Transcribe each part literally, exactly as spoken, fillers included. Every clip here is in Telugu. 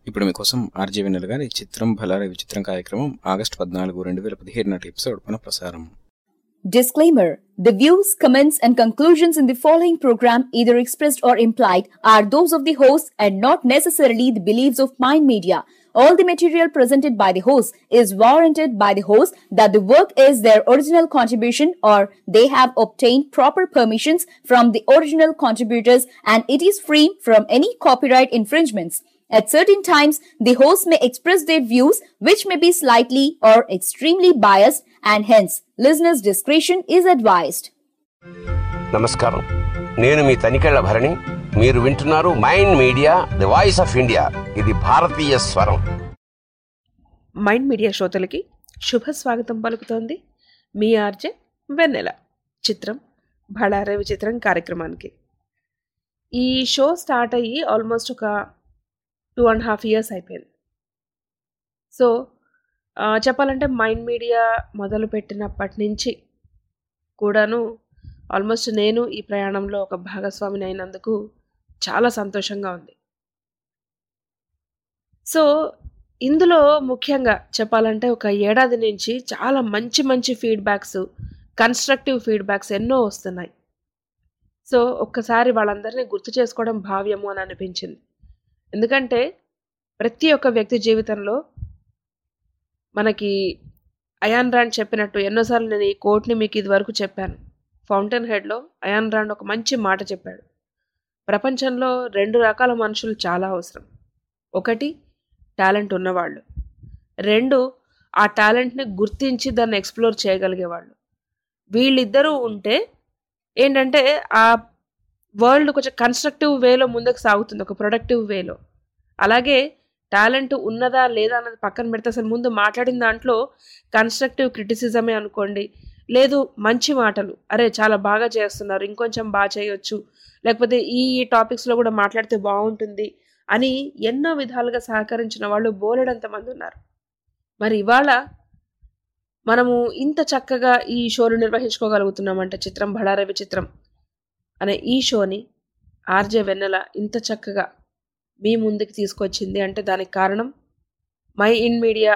ఇప్పుడు మీకోసం ఆర్జే వెన్నెల గారి చిత్రం భలారే విచిత్రం కార్యక్రమం ఆగస్టు పద్నాలుగు రెండు వేల పదిహేడు నాటి ఎపిసోడ్ పునఃప్రసారం. Disclaimer: the views, comments, and conclusions in the following program, either expressed or implied, are those of the host and not necessarily the beliefs of Mind Media. All the material presented by the host is warranted by the host that the work is their original contribution or they have obtained proper permissions from the original contributors and it is free from any copyright infringements. At certain times, the host may express their views which may be slightly or extremely biased and hence listeners' discretion is advised. నమస్కారం, నేను మీ తనికెళ్ల భరణి. మీరు వింటున్నారు mind media the voice of India. ఇది భారతీయ స్వరం. మైండ్ మీడియా శ్రోతలకి శుభ స్వాగతం పలుకుతోంది మీ ఆర్జే వెన్నెల. చిత్రం భళారే విచిత్రం కార్యక్రమానికి ఈ షో స్టార్ట్ అయ్యి ఆల్మోస్ట్ ఒక టూ అండ్ హాఫ్ ఇయర్స్ అయిపోయింది. సో చెప్పాలంటే మైండ్ మీడియా మొదలుపెట్టినప్పటి నుంచి కూడాను ఆల్మోస్ట్ నేను ఈ ప్రయాణంలో ఒక భాగస్వామిని అయినందుకు చాలా సంతోషంగా ఉంది. సో ఇందులో ముఖ్యంగా చెప్పాలంటే ఒక ఏడాది నుంచి చాలా మంచి మంచి ఫీడ్బ్యాక్స్, కన్స్ట్రక్టివ్ ఫీడ్బ్యాక్స్ ఎన్నో వస్తున్నాయి. సో ఒక్కసారి వాళ్ళందరినీ గుర్తు చేసుకోవడం భావ్యము అని అనిపించింది. ఎందుకంటే ప్రతి ఒక్క వ్యక్తి జీవితంలో మనకి అయాన్ రాండ్ చెప్పినట్టు, ఎన్నోసార్లు నేను ఈ కోట్ని మీకు ఇది వరకు చెప్పాను. ఫౌంటైన్ హెడ్లో అయాన్ రాండ్ ఒక మంచి మాట చెప్పాడు. ప్రపంచంలో రెండు రకాల మనుషులు చాలా అవసరం. ఒకటి టాలెంట్ ఉన్నవాళ్ళు, రెండు ఆ టాలెంట్ని గుర్తించి దాన్ని ఎక్స్ప్లోర్ చేయగలిగేవాళ్ళు. వీళ్ళిద్దరూ ఉంటే ఏంటంటే ఆ వరల్డ్ కొంచెం కన్స్ట్రక్టివ్ వేలో ముందుకు సాగుతుంది, ఒక ప్రొడక్టివ్ వేలో. అలాగే టాలెంట్ ఉన్నదా లేదా అన్నది పక్కన పెడితే అసలు ముందు మాట్లాడిన దాంట్లో కన్స్ట్రక్టివ్ క్రిటిసిజమే అనుకోండి, లేదు మంచి మాటలు, అరే చాలా బాగా చేస్తున్నారు, ఇంకొంచెం బాగా చేయొచ్చు, లేకపోతే ఈ ఈ టాపిక్స్లో కూడా మాట్లాడితే బాగుంటుంది అని ఎన్నో విధాలుగా సహకరించిన వాళ్ళు బోలెడంతమంది ఉన్నారు. మరి ఇవాళ మనము ఇంత చక్కగా ఈ షోను నిర్వహించుకోగలుగుతున్నామంటే చిత్రం భళారే విచిత్రం అనే ఈ షోని ఆర్జే వెన్నెల ఇంత చక్కగా మీ ముందుకు తీసుకొచ్చింది అంటే దానికి కారణం మై ఇన్ మీడియా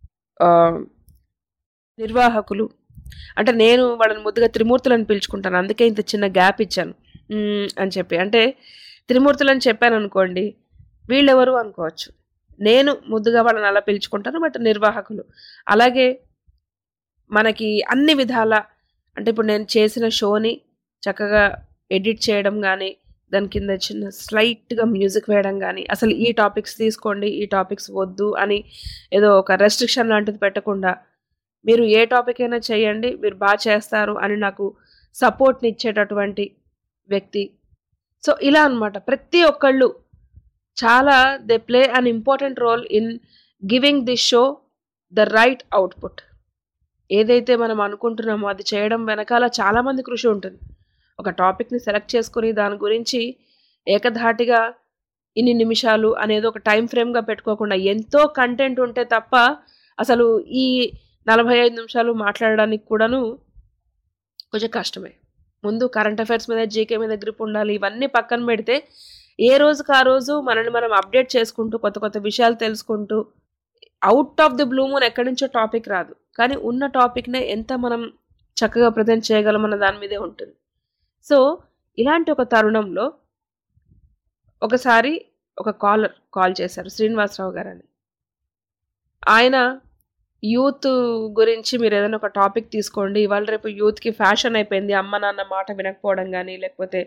నిర్వాహకులు. అంటే నేను వాళ్ళని ముద్దుగా త్రిమూర్తులను పిలుచుకుంటాను, అందుకే ఇంత చిన్న గ్యాప్ ఇచ్చాను అని చెప్పి. అంటే త్రిమూర్తులని చెప్పాను అనుకోండి, వీళ్ళెవరు అనుకోవచ్చు, నేను ముద్దుగా వాళ్ళని అలా పిలుచుకుంటాను. బట్ నిర్వాహకులు అలాగే మనకి అన్ని విధాల, అంటే ఇప్పుడు నేను చేసిన షోని చక్కగా ఎడిట్ చేయడం కానీ, దాని కింద చిన్న స్లైట్గా మ్యూజిక్ వేయడం కానీ, అసలు ఈ టాపిక్స్ తీసుకోండి, ఈ టాపిక్స్ వద్దు అని ఏదో ఒక రెస్ట్రిక్షన్ లాంటిది పెట్టకుండా మీరు ఏ టాపిక్ అయినా చేయండి, మీరు బాగా చేస్తారు అని నాకు సపోర్ట్ని ఇచ్చేటటువంటి వ్యక్తి. సో ఇలా అనమాట, ప్రతి ఒక్కళ్ళు చాలా they play an important role in giving this show the right output. ఏదైతే మనం అనుకుంటున్నామో అది చేయడం వెనకాల చాలామంది కృషి ఉంటుంది. ఒక టాపిక్ని సెలెక్ట్ చేసుకుని దాని గురించి ఏకధాటిగా ఇన్ని నిమిషాలు అనేది ఒక టైం ఫ్రేమ్గా పెట్టుకోకుండా ఎంతో కంటెంట్ ఉంటే తప్ప అసలు ఈ నలభై ఐదు నిమిషాలు మాట్లాడడానికి కూడాను కొంచెం కష్టమే. ముందు కరెంట్ అఫైర్స్ మీద, జీకే మీద గ్రిప్ ఉండాలి. ఇవన్నీ పక్కన పెడితే ఏ రోజుకి ఆ రోజు మనల్ని మనం అప్డేట్ చేసుకుంటూ కొత్త కొత్త విషయాలు తెలుసుకుంటూ, out of the blue moon ఎక్కడి నుంచో టాపిక్ రాదు, కానీ ఉన్న టాపిక్నే ఎంత మనం చక్కగా ప్రజెంట్ చేయగలం అన్న దాని మీదే ఉంటుంది. సో ఇలాంటి ఒక తరుణంలో ఒకసారి ఒక కాలర్ కాల్ చేశారు, శ్రీనివాసరావు గారు అని. ఆయన యూత్ గురించి మీరు ఏదైనా ఒక టాపిక్ తీసుకోండి, ఇవాళ రేపు యూత్కి ఫ్యాషన్ అయిపోయింది అమ్మ నాన్న మాట వినకపోవడం కానీ, లేకపోతే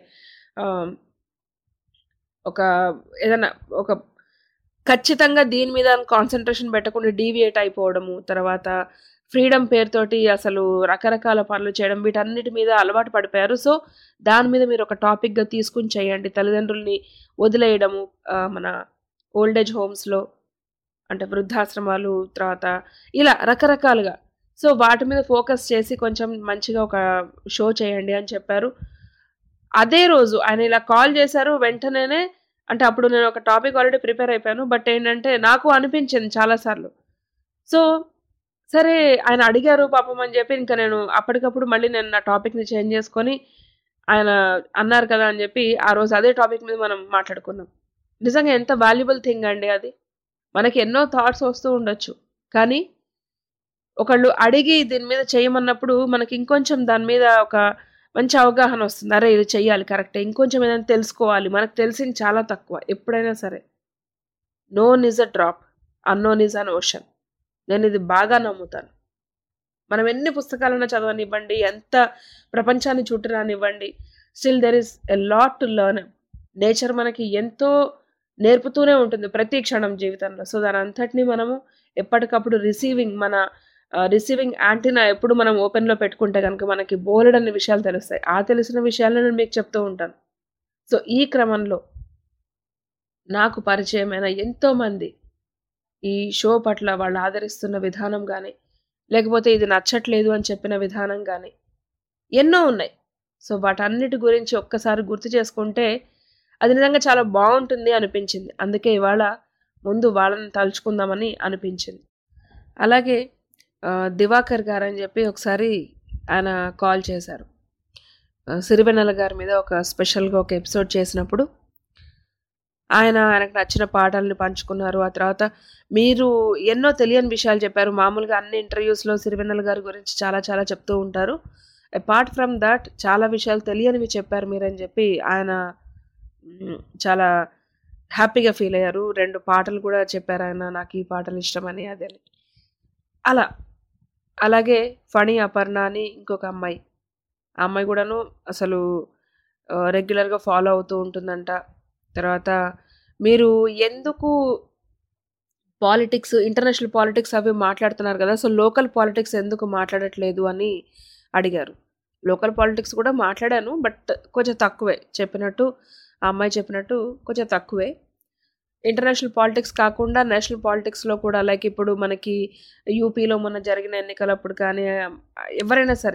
ఒక ఏదైనా ఒక ఖచ్చితంగా దీని మీద కాన్సన్ట్రేషన్ పెట్టకుండా డీవియేట్ అయిపోవడము, తర్వాత ఫ్రీడమ్ పేరుతోటి అసలు రకరకాల పనులు చేయడం, వీటన్నిటి మీద అలవాటు పడిపోయారు. సో దాని మీద మీరు ఒక టాపిక్గా తీసుకుని చేయండి. తల్లిదండ్రుల్ని వదిలేయడము మన ఓల్డేజ్ హోమ్స్లో, అంటే వృద్ధాశ్రమాలు, తర్వాత ఇలా రకరకాలుగా, సో వాటి మీద ఫోకస్ చేసి కొంచెం మంచిగా ఒక షో చేయండి అని చెప్పారు. అదే రోజు ఆయన ఇలా కాల్ చేశారు. వెంటనే, అంటే అప్పుడు నేను ఒక టాపిక్ ఆల్రెడీ ప్రిపేర్ అయిపోయాను, బట్ ఏంటంటే నాకు అనిపించింది చాలాసార్లు. సో సరే ఆయన అడిగారు పాపం అని చెప్పి ఇంకా నేను అప్పటికప్పుడు మళ్ళీ నేను నా టాపిక్ని చేంజ్ చేసుకొని ఆయన అన్నారు కదా అని చెప్పి ఆ రోజు అదే టాపిక్ మీద మనం మాట్లాడుకున్నాం. నిజంగా ఎంత వాల్యుబుల్ థింగ్ అండి అది. మనకి ఎన్నో థాట్స్ వస్తూ ఉండొచ్చు, కానీ ఒకళ్ళు అడిగి దీని మీద చేయమన్నప్పుడు మనకి ఇంకొంచెం దాని మీద ఒక మంచి అవగాహన వస్తుంది. అరే ఇది చెయ్యాలి, కరెక్టే, ఇంకొంచెం ఏదైనా తెలుసుకోవాలి. మనకు తెలిసింది చాలా తక్కువ ఎప్పుడైనా సరే. Known is a drop, unknown is an ocean. నేను ఇది బాగా నమ్ముతాను. మనం ఎన్ని పుస్తకాలన్నా చదవనివ్వండి, ఎంత ప్రపంచాన్ని చుట్టరానివ్వండి, still there is a lot to learn. Nature మనకి ఎంతో నేర్పుతూనే ఉంటుంది ప్రతి క్షణం జీవితంలో. సో దాని అంతటినీ మనము ఎప్పటికప్పుడు రిసీవింగ్ మన రిసీవింగ్ యాంటీనా ఎప్పుడు మనం ఓపెన్లో పెట్టుకుంటే కనుక మనకి బోలెడన్ని విషయాలు తెలుస్తాయి. ఆ తెలిసిన విషయాలను నేను మీకు చెప్తూ ఉంటాను. సో ఈ క్రమంలో నాకు పరిచయమైన ఎంతోమంది ఈ షో పట్ల వాళ్ళు ఆదరిస్తున్న విధానం కానీ, లేకపోతే ఇది నచ్చట్లేదు అని చెప్పిన విధానం కానీ ఎన్నో ఉన్నాయి. సో వాటన్నిటి గురించి ఒక్కసారి గుర్తు చేసుకుంటే అది నిజంగా చాలా బాగుంటుంది అనిపించింది. అందుకే ఇవాళ ముందు వాళ్ళని తలుచుకుందామని అనిపించింది. అలాగే దివాకర్ గారు అని చెప్పి ఒకసారి ఆయన కాల్ చేశారు. సిరివెన్నెల గారి మీద ఒక స్పెషల్గా ఒక ఎపిసోడ్ చేసినప్పుడు ఆయన ఆయనకు నచ్చిన పాటల్ని పంచుకున్నారు. ఆ తర్వాత మీరు ఎన్నో తెలియని విషయాలు చెప్పారు. మామూలుగా అన్ని ఇంటర్వ్యూస్లో సిరివెన్నెల గారి గురించి చాలా చాలా చెప్తూ ఉంటారు. అపార్ట్ ఫ్రమ్ దాట్ చాలా విషయాలు తెలియనివి చెప్పారు మీరని చెప్పి ఆయన చాలా హ్యాపీగా ఫీల్ అయ్యారు. రెండు పాటలు కూడా చెప్పారు ఆయన, నాకు ఈ పాటలు ఇష్టమని అదని. అలా అలాగే ఫణి అపర్ణ అని ఇంకొక అమ్మాయి, ఆ అమ్మాయి కూడాను అసలు రెగ్యులర్గా ఫాలో అవుతూ ఉంటుందంట. తర్వాత మీరు ఎందుకు పాలిటిక్స్, ఇంటర్నేషనల్ పాలిటిక్స్ అవి మాట్లాడుతున్నారు కదా, సో లోకల్ పాలిటిక్స్ ఎందుకు మాట్లాడట్లేదు అని అడిగారు. లోకల్ పాలిటిక్స్ కూడా మాట్లాడాను, బట్ కొంచెం తక్కువే. చెప్పినట్టు ఆ అమ్మాయి చెప్పినట్టు కొంచెం తక్కువే. ఇంటర్నేషనల్ పాలిటిక్స్ కాకుండా నేషనల్ పాలిటిక్స్లో కూడా, లైక్ ఇప్పుడు మనకి యూపీలో మొన్న జరిగిన ఎన్నికలప్పుడు కానీ, ఎవరైనా సరే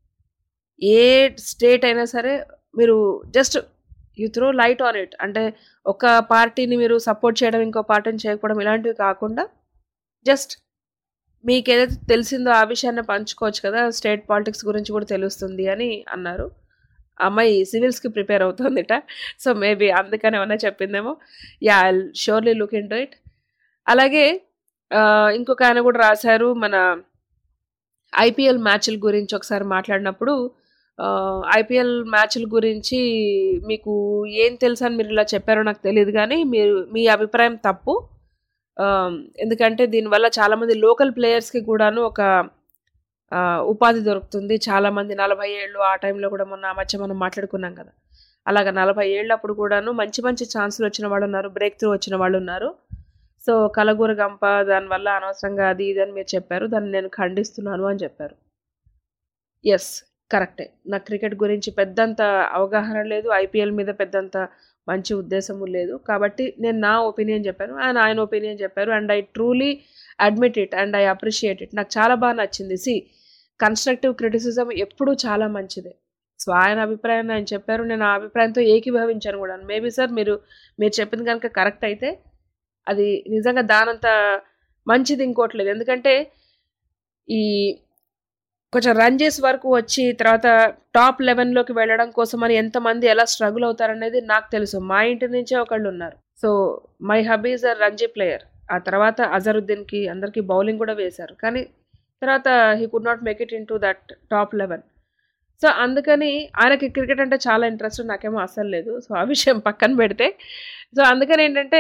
ఏ స్టేట్ అయినా సరే మీరు just you throw light on it. అంటే ఒక పార్టీని మీరు సపోర్ట్ చేయడం, ఇంకో పార్టీని చేయకపోవడం ఇలాంటివి కాకుండా జస్ట్ మీకు ఏదైతే తెలిసిందో ఆ విషయాన్ని పంచుకోవచ్చు కదా, స్టేట్ పాలిటిక్స్ గురించి కూడా తెలుస్తుంది అని అన్నారు. అమ్మాయి సివిల్స్కి ప్రిపేర్ అవుతుందిట. సో మేబీ అందుకని ఏమన్నా చెప్పిందేమో. Yeah I surely look into it. అలాగే ఇంకొక ఆయన కూడా రాశారు, మన ఐపీఎల్ మ్యాచ్ల గురించి ఒకసారి మాట్లాడినప్పుడు, ఐపీఎల్ మ్యాచ్ల గురించి మీకు ఏం తెలుసు అని మీరు ఇలా చెప్పారో నాకు తెలియదు, కానీ మీరు మీ అభిప్రాయం తప్పు. ఎందుకంటే దీనివల్ల చాలామంది లోకల్ ప్లేయర్స్కి కూడాను ఒక ఉపాధి దొరుకుతుంది. చాలామంది నలభై ఏళ్ళు ఆ టైంలో కూడా మొన్న ఆ మధ్య మనం మాట్లాడుకున్నాం కదా, అలాగా నలభై ఏళ్ళప్పుడు కూడాను మంచి మంచి ఛాన్సులు వచ్చిన వాళ్ళు ఉన్నారు, బ్రేక్ త్రూ వచ్చిన వాళ్ళు ఉన్నారు. సో కలగూర గంప దానివల్ల అనవసరంగా అది ఇది అని మీరు చెప్పారు, దాన్ని నేను ఖండిస్తున్నాను అని చెప్పారు. ఎస్, కరెక్టే. నాకు క్రికెట్ గురించి పెద్దంత అవగాహన లేదు, ఐపీఎల్ మీద పెద్దంత మంచి ఉద్దేశము లేదు, కాబట్టి నేను నా ఒపీనియన్ చెప్పాను, ఆయన ఆయన ఒపీనియన్ చెప్పారు. And I truly admit it and I appreciate it. నాకు చాలా బాగా నచ్చింది. సి, కన్స్ట్రక్టివ్ క్రిటిసిజం ఎప్పుడూ చాలా మంచిదే. సో ఆయన అభిప్రాయాన్ని ఆయన చెప్పారు, నేను ఆ అభిప్రాయంతో ఏకీభవించాను కూడా. మేబీ సార్ మీరు మీరు చెప్పింది కనుక కరెక్ట్ అయితే అది నిజంగా దానంత మంచిది ఇంకోట్లేదు. ఎందుకంటే ఈ కొంచెం రంజీస్ వరకు వచ్చి తర్వాత టాప్ లెవెన్లోకి వెళ్ళడం కోసం అని ఎంతమంది ఎలా స్ట్రగుల్ అవుతారనేది నాకు తెలుసు. మా ఇంటి నుంచే ఒకళ్ళు ఉన్నారు. So my hubby is a Ranji player. ఆ తర్వాత అజరుద్దీన్కి అందరికీ బౌలింగ్ కూడా వేశారు, కానీ తర్వాత he could not make it into that top eleven. So అందుకని ఆయనకి క్రికెట్ అంటే చాలా ఇంట్రెస్ట్, నాకేమో అసలు లేదు. సో ఆ విషయం పక్కన పెడితే, సో అందుకని ఏంటంటే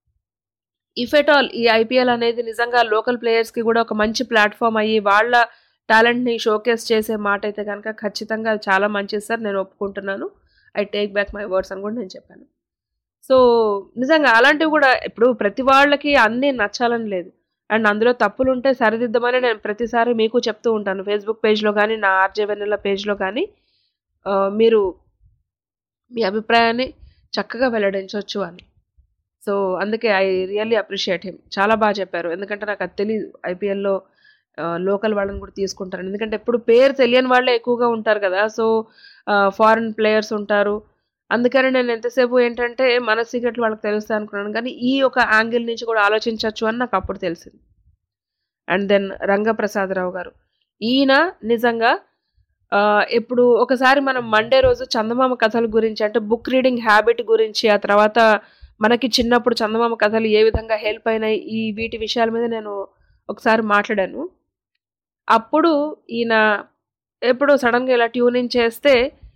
ఇఫ్ ఎట్ ఆల్ ఈ ఐపీఎల్ అనేది నిజంగా లోకల్ ప్లేయర్స్కి కూడా ఒక మంచి ప్లాట్ఫామ్ అయ్యి వాళ్ళ టాలెంట్ని షోకేస్ చేసే మాట అయితే కనుక ఖచ్చితంగా చాలా మంచిది సార్, నేను ఒప్పుకుంటున్నాను, I take back my words అని కూడా నేను చెప్పాను. సో నిజంగా అలాంటివి కూడా ఇప్పుడు ప్రతి వాళ్ళకి అన్నీ నచ్చాలని లేదు, అండ్ అందులో తప్పులు ఉంటే సరిదిద్దమని నేను ప్రతిసారి మీకు చెప్తూ ఉంటాను. ఫేస్బుక్ పేజ్లో కానీ నా ఆర్జే వెన్నెల పేజ్లో కానీ మీరు మీ అభిప్రాయాన్ని చక్కగా వెల్లడించవచ్చు అని. సో అందుకే ఐ రియల్లీ అప్రిషియేట్ హిమ్. చాలా బాగా చెప్పారు, ఎందుకంటే నాకు అది తెలియదు ఐపీఎల్లో లోకల్ వాళ్ళని కూడా తీసుకుంటారు. ఎందుకంటే ఎప్పుడు పేరు తెలియని వాళ్ళే ఎక్కువగా ఉంటారు కదా, సో ఫారిన్ ప్లేయర్స్ ఉంటారు. అందుకని నేను ఎంతసేపు ఏంటంటే మన సీక్రెట్లు వాళ్ళకి తెలుస్తాయి అనుకున్నాను, కానీ ఈ ఒక యాంగిల్ నుంచి కూడా ఆలోచించవచ్చు అని నాకు అప్పుడు తెలిసింది. అండ్ దెన్ రంగప్రసాదరావు గారు, ఈయన నిజంగా ఇప్పుడు ఒకసారి మనం మండే రోజు చందమామ కథల గురించి అంటే బుక్ రీడింగ్ హ్యాబిట్ గురించి, ఆ తర్వాత మనకి చిన్నప్పుడు చందమామ కథలు ఏ విధంగా హెల్ప్ అయినాయి, ఈ వీటి విషయాల మీద నేను ఒకసారి మాట్లాడాను. అప్పుడు ఈయన ఎప్పుడో సడన్గా ఇలా ట్యూనింగ్ చేస్తే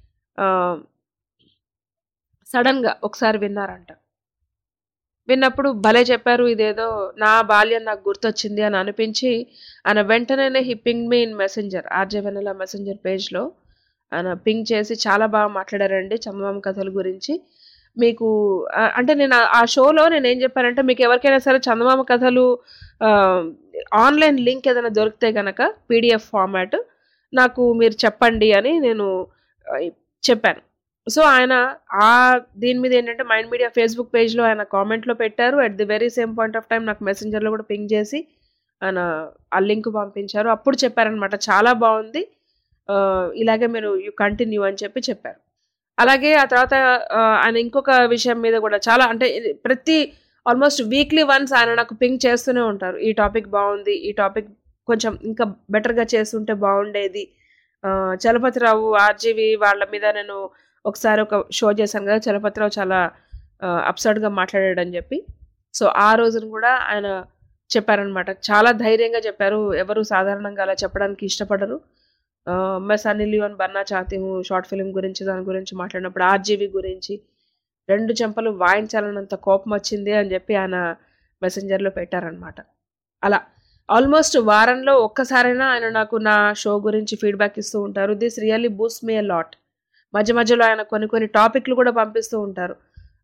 సడన్గా ఒకసారి విన్నారంట. విన్నప్పుడు భలే చెప్పారు, ఇదేదో నా బాల్యం నాకు గుర్తొచ్చింది అని అనిపించి ఆయన వెంటనే he ping me in Messenger, RJ Vennela Messenger పేజ్లో ఆయన పింగ్ చేసి చాలా బాగా మాట్లాడారండి చందమామ కథల గురించి. మీకు అంటే నేను ఆ షోలో నేను ఏం చెప్పానంటే, మీకు ఎవరికైనా సరే చందమామ కథలు ఆన్లైన్ లింక్ ఏదైనా దొరికితే కనుక పీడిఎఫ్ ఫార్మాట్ నాకు మీరు చెప్పండి అని నేను చెప్పాను. సో ఆయన ఆ దీని మీద ఏంటంటే మైండ్ మీడియా ఫేస్బుక్ పేజ్లో ఆయన కామెంట్లో పెట్టారు. At the very same point of time నాకు మెసెంజర్లో కూడా పింగ్ చేసి ఆయన ఆ లింక్ పంపించారు. అప్పుడు చెప్పారనమాట, చాలా బాగుంది, ఇలాగే మీరు యూ కంటిన్యూ అని చెప్పి చెప్పారు. అలాగే ఆ తర్వాత ఆయన ఇంకొక విషయం మీద కూడా చాలా అంటే ప్రతి ఆల్మోస్ట్ వీక్లీ వన్స్ ఆయన నాకు పింగ్ చేస్తూనే ఉంటారు, ఈ టాపిక్ బాగుంది, ఈ టాపిక్ కొంచెం ఇంకా బెటర్గా చేస్తుంటే బాగుండేది. చలపతిరావు ఆర్జీవి వాళ్ళ మీద నేను ఒకసారి ఒక షో చేశాను కదా, చలపతిరావు చాలా అప్సర్డ్గా మాట్లాడాడని చెప్పి. సో ఆ రోజున కూడా ఆయన చెప్పారనమాట, చాలా ధైర్యంగా చెప్పారు, ఎవరు సాధారణంగా అలా చెప్పడానికి ఇష్టపడరు. मैं सनी लियोन बनना चाहती हूँ షార్ట్ ఫిల్మ్ గురించి దాని గురించి మాట్లాడినప్పుడు ఆర్జీవి గురించి రెండు చెంపలు వాయించాలన్నంత కోపం వచ్చింది అని చెప్పి ఆయన మెసెంజర్లో పెట్టారనమాట. అలా ఆల్మోస్ట్ వారంలో ఒక్కసారైనా ఆయన నాకు నా షో గురించి ఫీడ్బ్యాక్ ఇస్తూ ఉంటారు. This really boost me a lot. మధ్య మధ్యలో ఆయన కొన్ని కొన్ని టాపిక్లు కూడా పంపిస్తూ ఉంటారు.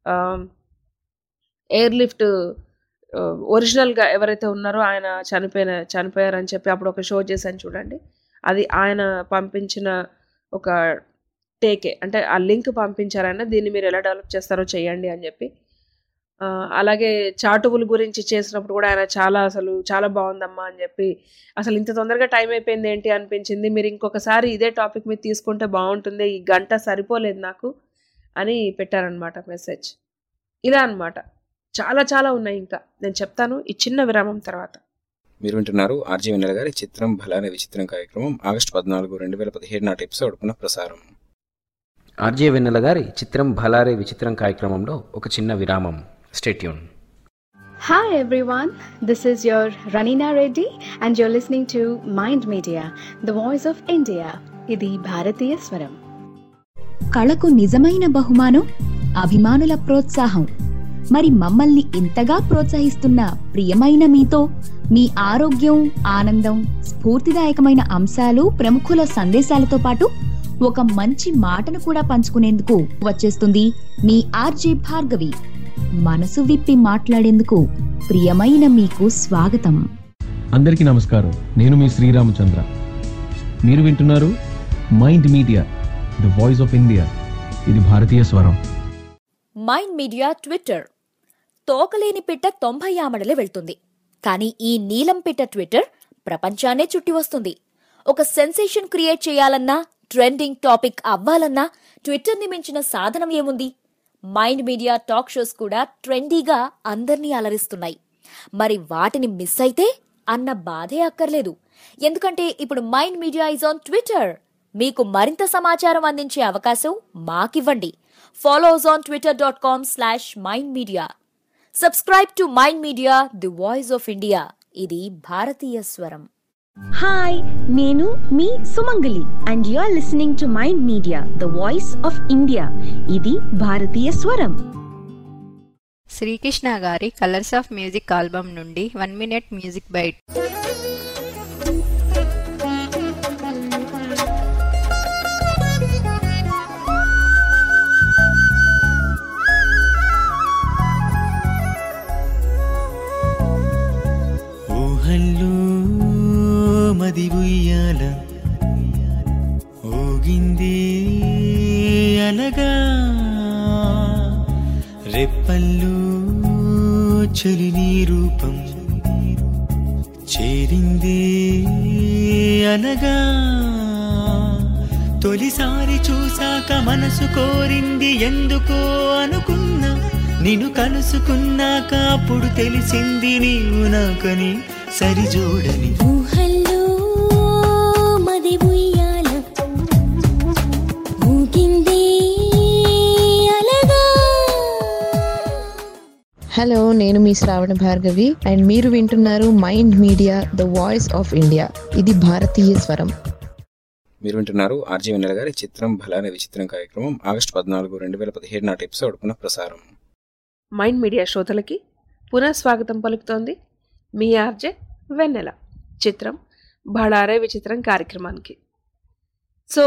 ఎయిర్ లిఫ్ట్ ఒరిజినల్గా ఎవరైతే ఉన్నారో ఆయన చనిపోయిన చనిపోయారని చెప్పి అప్పుడు ఒక షో చేశాను చూడండి, అది ఆయన పంపించిన ఒక టేకే, అంటే ఆ లింక్ పంపించారైనా దీన్ని మీరు ఎలా డెవలప్ చేస్తారో చేయండి అని చెప్పి. అలాగే చాటువుల గురించి చేసినప్పుడు కూడా ఆయన చాలా అసలు చాలా బాగుందమ్మా అని చెప్పి, అసలు ఇంత తొందరగా టైం అయిపోయింది ఏంటి అనిపించింది, మీరు ఇంకొకసారి ఇదే టాపిక్ మీద తీసుకుంటే బాగుంటుంది, ఈ గంట సరిపోలేదు నాకు అని పెట్టారనమాట మెసేజ్. ఇలా అనమాట చాలా చాలా ఉన్నాయి, ఇంకా నేను చెప్తాను ఈ చిన్న విరామం తర్వాత. మీరు వింటున్నారు ఆర్జే వెన్నెల గారి చిత్రం భలానే విచిత్రం కార్యక్రమం ఆగస్టు పద్నాలుగు రెండు వేల పదిహేడు నాటి ఎపిసోడ్ పునః ప్రసారం. ఆర్జే వెన్నెల గారి చిత్రం భలారే విచిత్రం కార్యక్రమంలో ఒక చిన్న విరామం. Stay tune. Hi everyone, this is your Ranina Reddy and you're listening to Mind Media, the voice of India. ఇది భారతీయ స్వరం. కళకు నిజమైన బహుమానం అభిమానుల ప్రోత్సాహం. మరి మమ్మల్ని ఇంతగా ప్రోత్సహిస్తున్న ప్రియమైన మీతో మీ ఆరోగ్యం, ఆనందం, స్ఫూర్తిదాయకమైన అంశాలు, ప్రముఖుల సందేశాలతో పాటు ఒక మంచి మాటను కూడా పంచుకునేందుకు వచ్చేస్తుంది మీ ఆర్జే భార్గవి. మనసు విప్పి మాట్లాడేందుకు ప్రియమైన మీకు స్వాగతం. అందరికీ నమస్కారం, నేను మీ శ్రీరామచంద్ర. మీరు వింటున్నారు mind media, the voice of India. ఇది భారతీయ స్వరం. Mind media Twitter. తోకలేని పిట్ట తొంభై ఆమడలే వెళ్తుంది, కానీ ఈ నీలం పిట్ట ట్విట్టర్ ప్రపంచాన్నే చుట్టి వస్తుంది. ఒక సెన్సేషన్ క్రియేట్ చేయాలన్నా, ట్రెండింగ్ టాపిక్ అవ్వాలన్నా ట్విట్టర్ని మించిన సాధనం ఏముంది? మైండ్ మీడియా టాక్ షోస్ కూడా ట్రెండీగా అందర్నీ అలరిస్తున్నాయి. మరి వాటిని మిస్ అయితే అన్న బాధే అక్కర్లేదు, ఎందుకంటే ఇప్పుడు Mind Media is on Twitter. మీకు మరింత సమాచారం అందించే అవకాశం మాకివ్వండి. Follow us on Twitter dot com slash mind media. Subscribe to mind media, the voice of India. ఇది భారతీయ స్వరం. హాయ్, నేను మీ Sumangali and you are listening to mind media, the voice of India. ఇది భారతీయ స్వరం. శ్రీకృష్ణ గారి కలర్స్ ఆఫ్ మ్యూజిక్ ఆల్బమ్ నుండి వన్ మినిట్ మ్యూజిక్ బైట్. మది ఉయ్యాల ఊగింది అనగా, రెప్పల్లో చలి నీ రూపం చేరింది అనగా, తొలిసారి చూసాక మనసు కోరింది ఎందుకో అనుకున్నా, నిన్ను కలుసుకున్నాక అప్పుడు తెలిసింది నీవు నాకని సరిజోడని. ఊహల్లో మది ఉయ్యాల ఊగింది అలగా, హలో, నేను మీ శ్రావణ భార్గవి అండ్ మీరు వింటున్నారు mind media the voice of India. ఇది భారతీయ స్వరం. మీరు వింటున్నారు ఆర్జీ వెన్నెల గారి చిత్రం భలానే విచిత్రం కార్యక్రమం ఆగస్టు పద్నాలుగు రెండు వేల పదిహేడు నాటి ఎపిసోడ్ పునః ప్రసారం. మైండ్ మీడియా శ్రోతలకి పునః స్వాగతం పలుకుతోంది మీ ఆర్జే వెన్నెల. చిత్రం భళారే విచిత్రం కార్యక్రమానికి. సో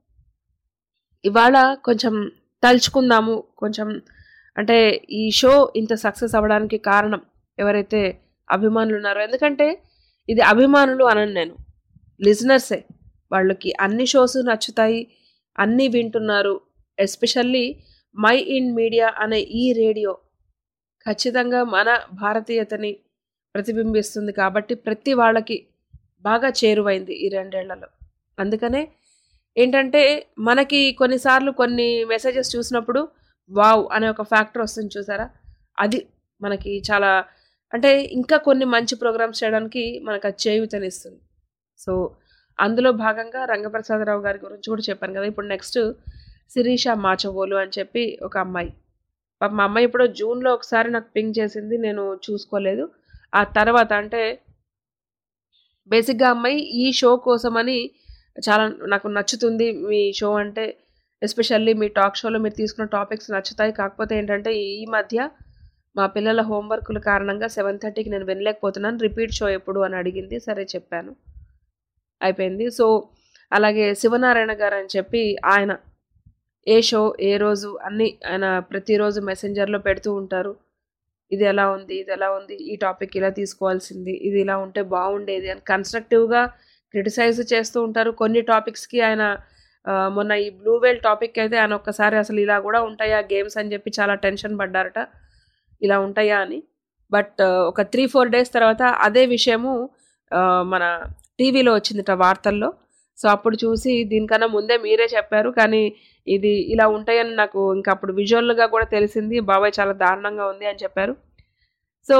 ఇవాళ కొంచెం తలుచుకుందాము. కొంచెం అంటే ఈ షో ఇంత సక్సెస్ అవ్వడానికి కారణం ఎవరైతే అభిమానులు ఉన్నారో, ఎందుకంటే ఇది అభిమానులు అనను నేను, లిజనర్సే. వాళ్ళకి అన్ని షోస్ నచ్చుతాయి, అన్నీ వింటున్నారు. ఎస్పెషల్లీ మై ఇన్ మీడియా అనే ఈ రేడియో ఖచ్చితంగా మన భారతీయతని ప్రతిబింబిస్తుంది కాబట్టి ప్రతి వాళ్ళకి బాగా చేరువైంది ఈ రెండేళ్లలో. అందుకనే ఏంటంటే మనకి కొన్నిసార్లు కొన్ని మెసేజెస్ చూసినప్పుడు వావ్ అనే ఒక ఫ్యాక్టర్ వస్తుంది చూసారా, అది మనకి చాలా అంటే ఇంకా కొన్ని మంచి ప్రోగ్రామ్స్ చేయడానికి మనకు అది చేయూతనిస్తుంది. సో అందులో భాగంగా రంగప్రసాదరావు గారి గురించి కూడా చెప్పాను కదా. ఇప్పుడు నెక్స్ట్ శిరీష మాచవోలు అని చెప్పి ఒక అమ్మాయి, మా అమ్మాయి ఇప్పుడు జూన్లో ఒకసారి నాకు పింక్ చేసింది, నేను చూసుకోలేదు. ఆ తర్వాత అంటే బేసిక్గా అమ్మాయి ఈ షో కోసమని చాలా నాకు నచ్చుతుంది మీ షో అంటే, ఎస్పెషల్లీ మీ టాక్ షోలో మీరు తీసుకున్న టాపిక్స్ నచ్చుతాయి. కాకపోతే ఏంటంటే ఈ మధ్య మా పిల్లల హోంవర్క్ల కారణంగా సెవెన్ థర్టీకి నేను వినలేకపోతున్నాను, రిపీట్ షో ఎప్పుడు అని అడిగింది. సరే చెప్పాను, అయిపోయింది. సో అలాగే శివనారాయణ గారు అని చెప్పి ఆయన ఏ షో ఏ రోజు అన్నీ ఆయన ప్రతిరోజు మెసెంజర్లో పెడుతూ ఉంటారు. ఇది ఎలా ఉంది, ఇది ఎలా ఉంది, ఈ టాపిక్ ఇలా తీసుకోవాల్సింది, ఇది ఇలా ఉంటే బాగుండేది అని కన్స్ట్రక్టివ్గా క్రిటిసైజ్ చేస్తూ ఉంటారు. కొన్ని టాపిక్స్కి ఆయన మొన్న ఈ బ్లూ వేల్ టాపిక్ అయితే ఆయన ఒక్కసారి అసలు ఇలా కూడా ఉంటాయా గేమ్స్ అని చెప్పి చాలా టెన్షన్ పడ్డారట, ఇలా ఉంటాయా అని. బట్ ఒక త్రీ ఫోర్ డేస్ తర్వాత అదే విషయము మన టీవీలో వచ్చిందిట వార్తల్లో. సో అప్పుడు చూసి దీనికన్నా ముందే మీరే చెప్పారు కానీ ఇది ఇలా ఉంటాయని నాకు ఇంకా అప్పుడు విజువల్గా కూడా తెలిసింది, బాబాయ్ చాలా దారుణంగా ఉంది అని చెప్పారు. సో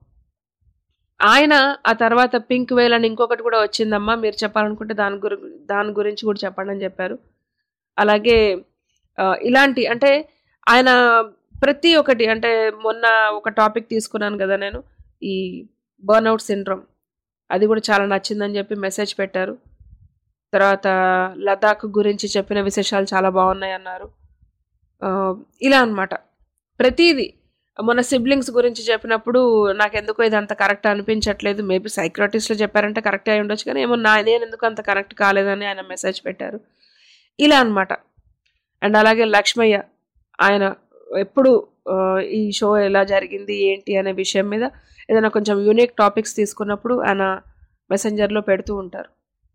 ఆయన ఆ తర్వాత పింక్ వేల్ అని ఇంకొకటి కూడా వచ్చిందమ్మా, మీరు చెప్పాలనుకుంటే దాని గురి దాని గురించి కూడా చెప్పండి అని చెప్పారు. అలాగే ఇలాంటి అంటే ఆయన ప్రతి ఒక్కటి అంటే మొన్న ఒక టాపిక్ తీసుకున్నాను కదా నేను, ఈ బర్న్అవుట్ సిండ్రోమ్, అది కూడా చాలా నచ్చిందని చెప్పి మెసేజ్ పెట్టారు. తర్వాత లదాఖ్ గురించి చెప్పిన విశేషాలు చాలా బాగున్నాయి అన్నారు. ఇలా అనమాట ప్రతిదీ. మొన్న సిబ్లింగ్స్ గురించి చెప్పినప్పుడు నాకు ఎందుకో ఇది అంత కరెక్ట్ అనిపించట్లేదు, మేబీ సైక్రాటిస్ట్లో చెప్పారంటే కరెక్ట్ అయి ఉండొచ్చు కానీ ఏమో నా నేను ఎందుకు అంత కరెక్ట్ కాలేదని ఆయన మెసేజ్ పెట్టారు. ఇలా అనమాట. అండ్ అలాగే లక్ష్మయ్య, ఆయన ఎప్పుడు ఈ షో ఎలా జరిగింది ఏంటి అనే విషయం మీద ఏదైనా కొంచెం యూనిక్ టాపిక్స్ తీసుకున్నప్పుడు ఆయన మెసెంజర్లో పెడుతూ ఉంటారు.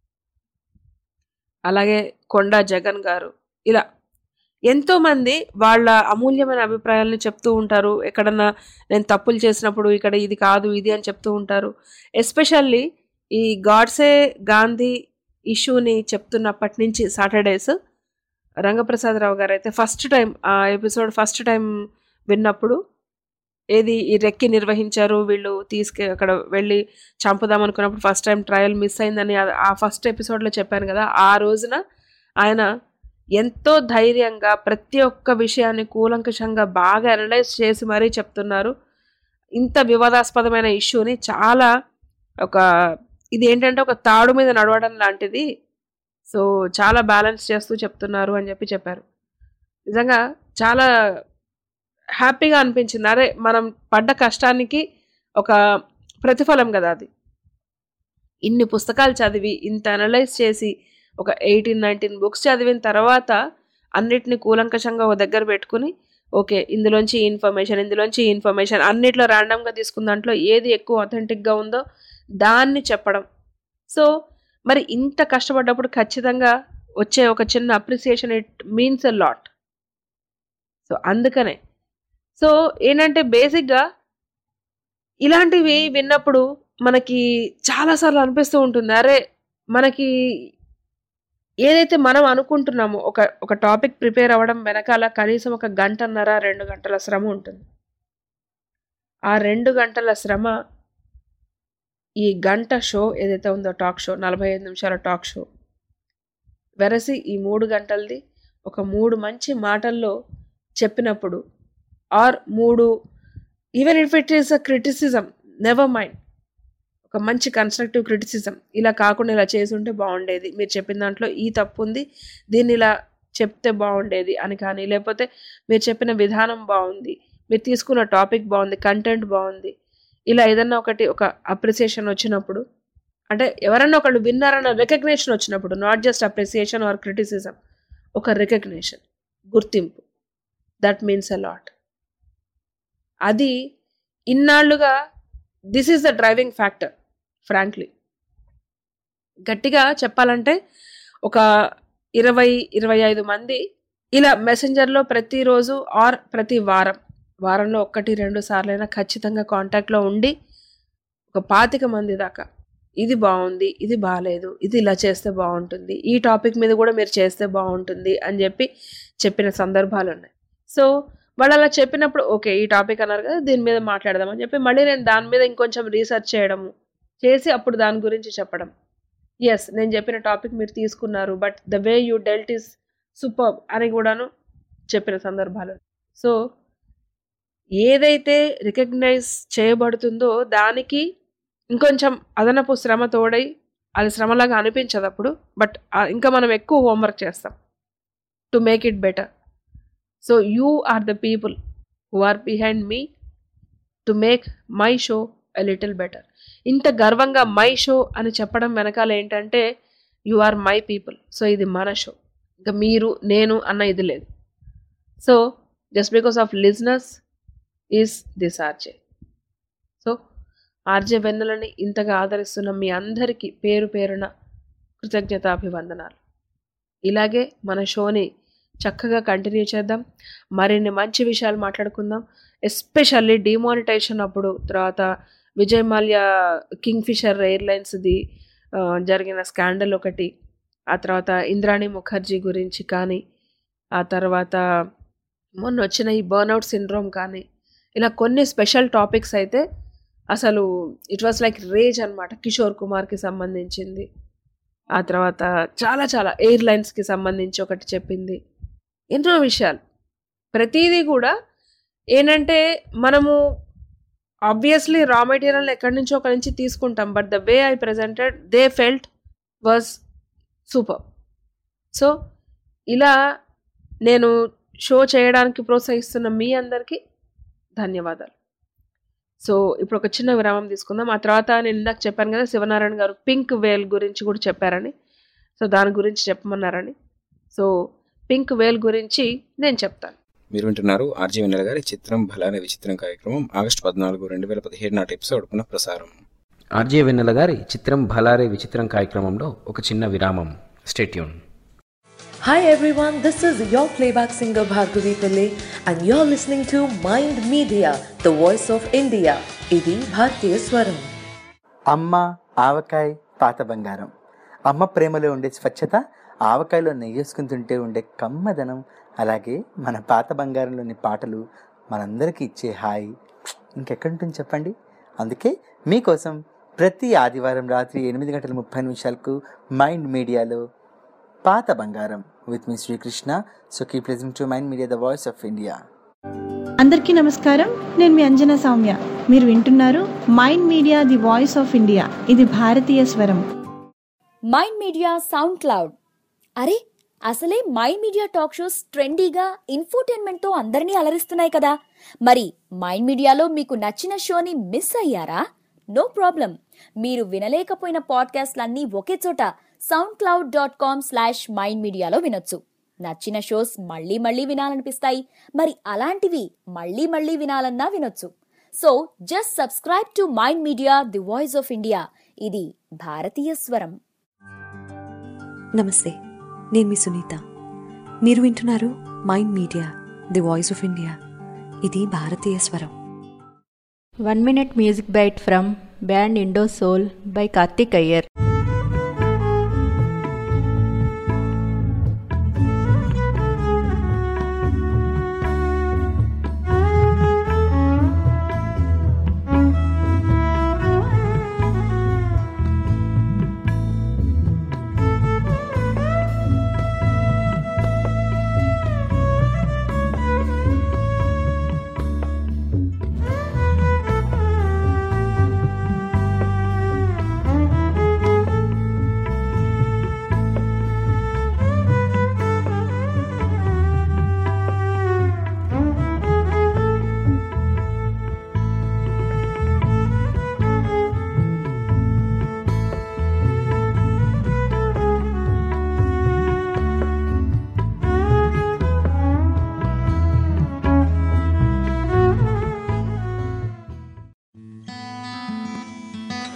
అలాగే కొండా జగన్ గారు, ఇలా ఎంతోమంది వాళ్ళ అమూల్యమైన అభిప్రాయాలను చెప్తూ ఉంటారు. ఎక్కడన్నా నేను తప్పులు చేసినప్పుడు ఇక్కడ ఇది కాదు ఇది అని చెప్తూ ఉంటారు. ఎస్పెషల్లీ ఈ గాడ్సే గాంధీ ఇష్యూని చెప్తున్నప్పటి నుంచి సాటర్డేస్ రంగప్రసాదరావు గారు అయితే ఫస్ట్ టైం ఆ ఎపిసోడ్ ఫస్ట్ టైం విన్నప్పుడు ఏది ఈ రెక్కి నిర్వహించారు వీళ్ళు తీసుకే అక్కడ వెళ్ళి చంపుదాం అనుకున్నప్పుడు ఫస్ట్ టైం ట్రయల్ మిస్ అయిందని ఆ ఫస్ట్ ఎపిసోడ్లో చెప్పాను కదా. ఆ రోజున ఆయన ఎంతో ధైర్యంగా ప్రతి ఒక్క విషయాన్ని కూలంకషంగా బాగా అనలైజ్ చేసి మరీ చెప్తున్నారు. ఇంత వివాదాస్పదమైన ఇష్యూని చాలా ఒక ఇది ఏంటంటే ఒక తాడు మీద నడవడం లాంటిది, సో చాలా బ్యాలెన్స్ చేస్తూ చెప్తున్నారు అని చెప్పి చెప్పారు. నిజంగా చాలా హ్యాపీగా అనిపించింది. అరే మనం పడ్డ కష్టానికి ఒక ప్రతిఫలం కదా అది. ఇన్ని పుస్తకాలు చదివి ఇంత అనలైజ్ చేసి ఒక ఎయిటీన్ నైన్టీన్ బుక్స్ చదివిన తర్వాత అన్నిటిని కూలంకషంగా ఒక దగ్గర పెట్టుకుని ఓకే ఇందులోంచి ఇన్ఫర్మేషన్ ఇందులోంచి ఇన్ఫర్మేషన్ అన్నిట్లో ర్యాండమ్గా తీసుకున్న దాంట్లో ఏది ఎక్కువ అథెంటిక్గా ఉందో దాన్ని చెప్పడం. సో మరి ఇంత కష్టపడ్డప్పుడు ఖచ్చితంగా వచ్చే ఒక చిన్న appreciation it means a lot. So అందుకనే సో ఏంటంటే బేసిక్గా ఇలాంటివి విన్నప్పుడు మనకి చాలాసార్లు అనిపిస్తూ ఉంటుంది, అరే మనకి ఏదైతే మనం అనుకుంటున్నామో ఒక ఒక టాపిక్ ప్రిపేర్ అవ్వడం వెనకాల కనీసం ఒక గంటన్నర రెండు గంటల శ్రమ ఉంటుంది. ఆ రెండు గంటల శ్రమ ఈ గంట షో ఏదైతే ఉందో టాక్ షో, నలభై ఐదు నిమిషాల టాక్ షో వెరసి ఈ మూడు గంటలది ఒక మూడు మంచి మాటల్లో చెప్పినప్పుడు ఆర్ మూడు even if it is a criticism, never mind, ఒక మంచి కన్స్ట్రక్టివ్ క్రిటిసిజం, ఇలా కాకుండా ఇలా చేసి ఉంటే బాగుండేది, మీరు చెప్పిన దాంట్లో ఈ తప్పు ఉంది, దీన్ని ఇలా చెప్తే బాగుండేది అని కానీ, లేకపోతే మీరు చెప్పిన విధానం బాగుంది, మీరు తీసుకున్న టాపిక్ బాగుంది, కంటెంట్ బాగుంది, ఇలా ఏదన్నా ఒకటి ఒక అప్రిసియేషన్ వచ్చినప్పుడు, అంటే ఎవరన్నా ఒకళ్ళు విన్నారన్న రికగ్నేషన్ వచ్చినప్పుడు, not just appreciation or criticism, ఒక రికగ్నేషన్, గుర్తింపు, దట్ మీన్స్ అ లాట్. అది ఇన్నాళ్ళుగా this is the driving factor. Frankly గట్టిగా చెప్పాలంటే ఒక ఇరవై ఇరవై ఐదు మంది ఇలా మెసెంజర్లో ప్రతిరోజు ఆర్ ప్రతి వారం వారంలో ఒక్కటి రెండు సార్లైనా ఖచ్చితంగా కాంటాక్ట్లో ఉండి ఒక పాతిక మంది దాకా ఇది బాగుంది, ఇది బాగాలేదు, ఇది ఇలా చేస్తే బాగుంటుంది, ఈ టాపిక్ మీద కూడా మీరు చేస్తే బాగుంటుంది అని చెప్పి చెప్పిన సందర్భాలు ఉన్నాయి. సో వాళ్ళు అలా చెప్పినప్పుడు ఓకే ఈ టాపిక్ అన్నారు కదా, దీని మీద మాట్లాడదామని చెప్పి మళ్ళీ నేను దాని మీద ఇంకొంచెం రీసెర్చ్ చేయడము చేసి అప్పుడు దాని గురించి చెప్పడం. ఎస్, నేను చెప్పిన టాపిక్ మీరు తీసుకున్నారు, but the way you dealt is super అని కూడాను చెప్పిన సందర్భాలు. సో ఏదైతే రికగ్నైజ్ చేయబడుతుందో దానికి ఇంకొంచెం అదనపు శ్రమ తోడై, అది శ్రమలాగా అనిపించదు అప్పుడు, బట్ ఇంకా మనం ఎక్కువ హోంవర్క్ చేస్తాం to make it better. So you are the people who are behind me to make my show a little better. ఇంత గర్వంగా మై షో అని చెప్పడం వెనకాల ఏంటంటే you are my people. So ఇది మన షో, ఇంకా మీరు నేను అన్న ఇది లేదు. So just because of listeners is this RJ. So RJ వెన్నెలని ఇంతగా ఆదరిస్తున్న మీ అందరికీ పేరు పేరున కృతజ్ఞతాభివందనాలు. ఇలాగే మన షోని చక్కగా కంటిన్యూ చేద్దాం, మరిన్ని మంచి విషయాలు మాట్లాడుకుందాం. ఎస్పెషల్లీ డిమానిటైజేషన్ అప్పుడు, తర్వాత విజయ్ మాల్యా కింగ్ ఫిషర్ ఎయిర్లైన్స్ది జరిగిన స్కాండల్ ఒకటి, ఆ తర్వాత ఇంద్రాణి ముఖర్జీ గురించి కానీ, ఆ తర్వాత మొన్న వచ్చిన ఈ బర్న్అవుట్ సిండ్రోమ్ కానీ, ఇలా కొన్ని స్పెషల్ టాపిక్స్ అయితే అసలు ఇట్ వాస్ లైక్ రేజ్ అనమాట. కిషోర్ కుమార్కి సంబంధించింది, ఆ తర్వాత చాలా చాలా ఎయిర్లైన్స్కి సంబంధించి ఒకటి చెప్పింది, ఎన్నో విషయాలు. ప్రతిదీ కూడా ఏంటంటే మనము ఆబ్వియస్లీ రా మెటీరియల్ ఎక్కడి నుంచో ఒకరి నుంచి తీసుకుంటాం, but the way I presented they felt was super. So ఇలా నేను షో చేయడానికి ప్రోత్సహిస్తున్న మీ అందరికీ ధన్యవాదాలు. సో ఇప్పుడు ఒక చిన్న విరామం తీసుకుందాం. ఆ తర్వాత నేను ఇందాక చెప్పాను కదా శివనారాయణ గారు పింక్ వేల్ గురించి కూడా చెప్పారని, సో దాని గురించి చెప్పమన్నారని. సో పింక్ వేల్ గురించి నేను చెప్తాను. మీరు వింటున్నారు ఆర్జీ వెన్నెల గారి చిత్రం భలానే విచిత్రం కార్యక్రమం ఆగస్టు పద్నాలుగు రెండు వేల పదిహేడు నాటి ఎపిసోడ్ పునః ప్రసారం. ఆర్జే వెన్నెల గారి చిత్రం భలారే విచిత్రం కార్యక్రమంలో ఒక చిన్న విరామం. Stay tune. Hi everyone, this is your playback singer Bhargavi Pillai and you're listening to Mind Media, the voice of India. ఇది భారతీయ స్వరం. అమ్మ ఆవకాయ పాత బంగారం. అమ్మ ప్రేమలో ఉండే స్వచ్ఛత, ఆవకాయలో నెయ్యేసుకుని తింటే ఉండే కమ్మదనం, అలాగే మన పాత బంగారంలోని పాటలు మనందరికీ ఇచ్చే హాయి ఇంకెక్కడుంటుంది చెప్పండి. అందుకే మీకోసం ప్రతి ఆదివారం రాత్రి ఎనిమిది గంటల ముప్పై నిమిషాలకు మైండ్ మీడియాలో పాత బంగారం విత్ మీ Srikrishna. So keep listening to mind media, the voice of India. అందరికీ నమస్కారం, నేను మీ అంజనా సౌమ్య. మీరు వింటున్నారు mind media, the voice of India. ఇది భారతీయ స్వరం. Mind media sound cloud. అరే అసలే మైండ్ మీడియా టాక్ షోస్ ట్రెండీగా ఇన్ఫోటైన్మెంట్ తో అందరినీ అలరిస్తున్నాయి కదా. మరి మైండ్ మీడియాలో మీకు నచ్చిన షోని మిస్ అయ్యారా? నో ప్రాబ్లం, మీరు వినలేకపోయిన పాడ్కాస్ట్లన్నీ ఒకే చోట sound cloud dot com slash mind మీడియాలో వినొచ్చు. నచ్చిన షోస్ మళ్ళీ మళ్ళీ వినాలనిపిస్తాయి, మరి అలాంటివి మళ్ళీ మళ్ళీ వినాలన్నా వినొచ్చు. So just subscribe to mind media, the voice of India. ఇది భారతీయ స్వరం. నమస్తే, నేను మీ సునీత. మీరు వింటున్నారు mind media, the voice of India. ఇది భారతీయ స్వరం. One minute music byte from band Indo Soul by Karthik Iyer.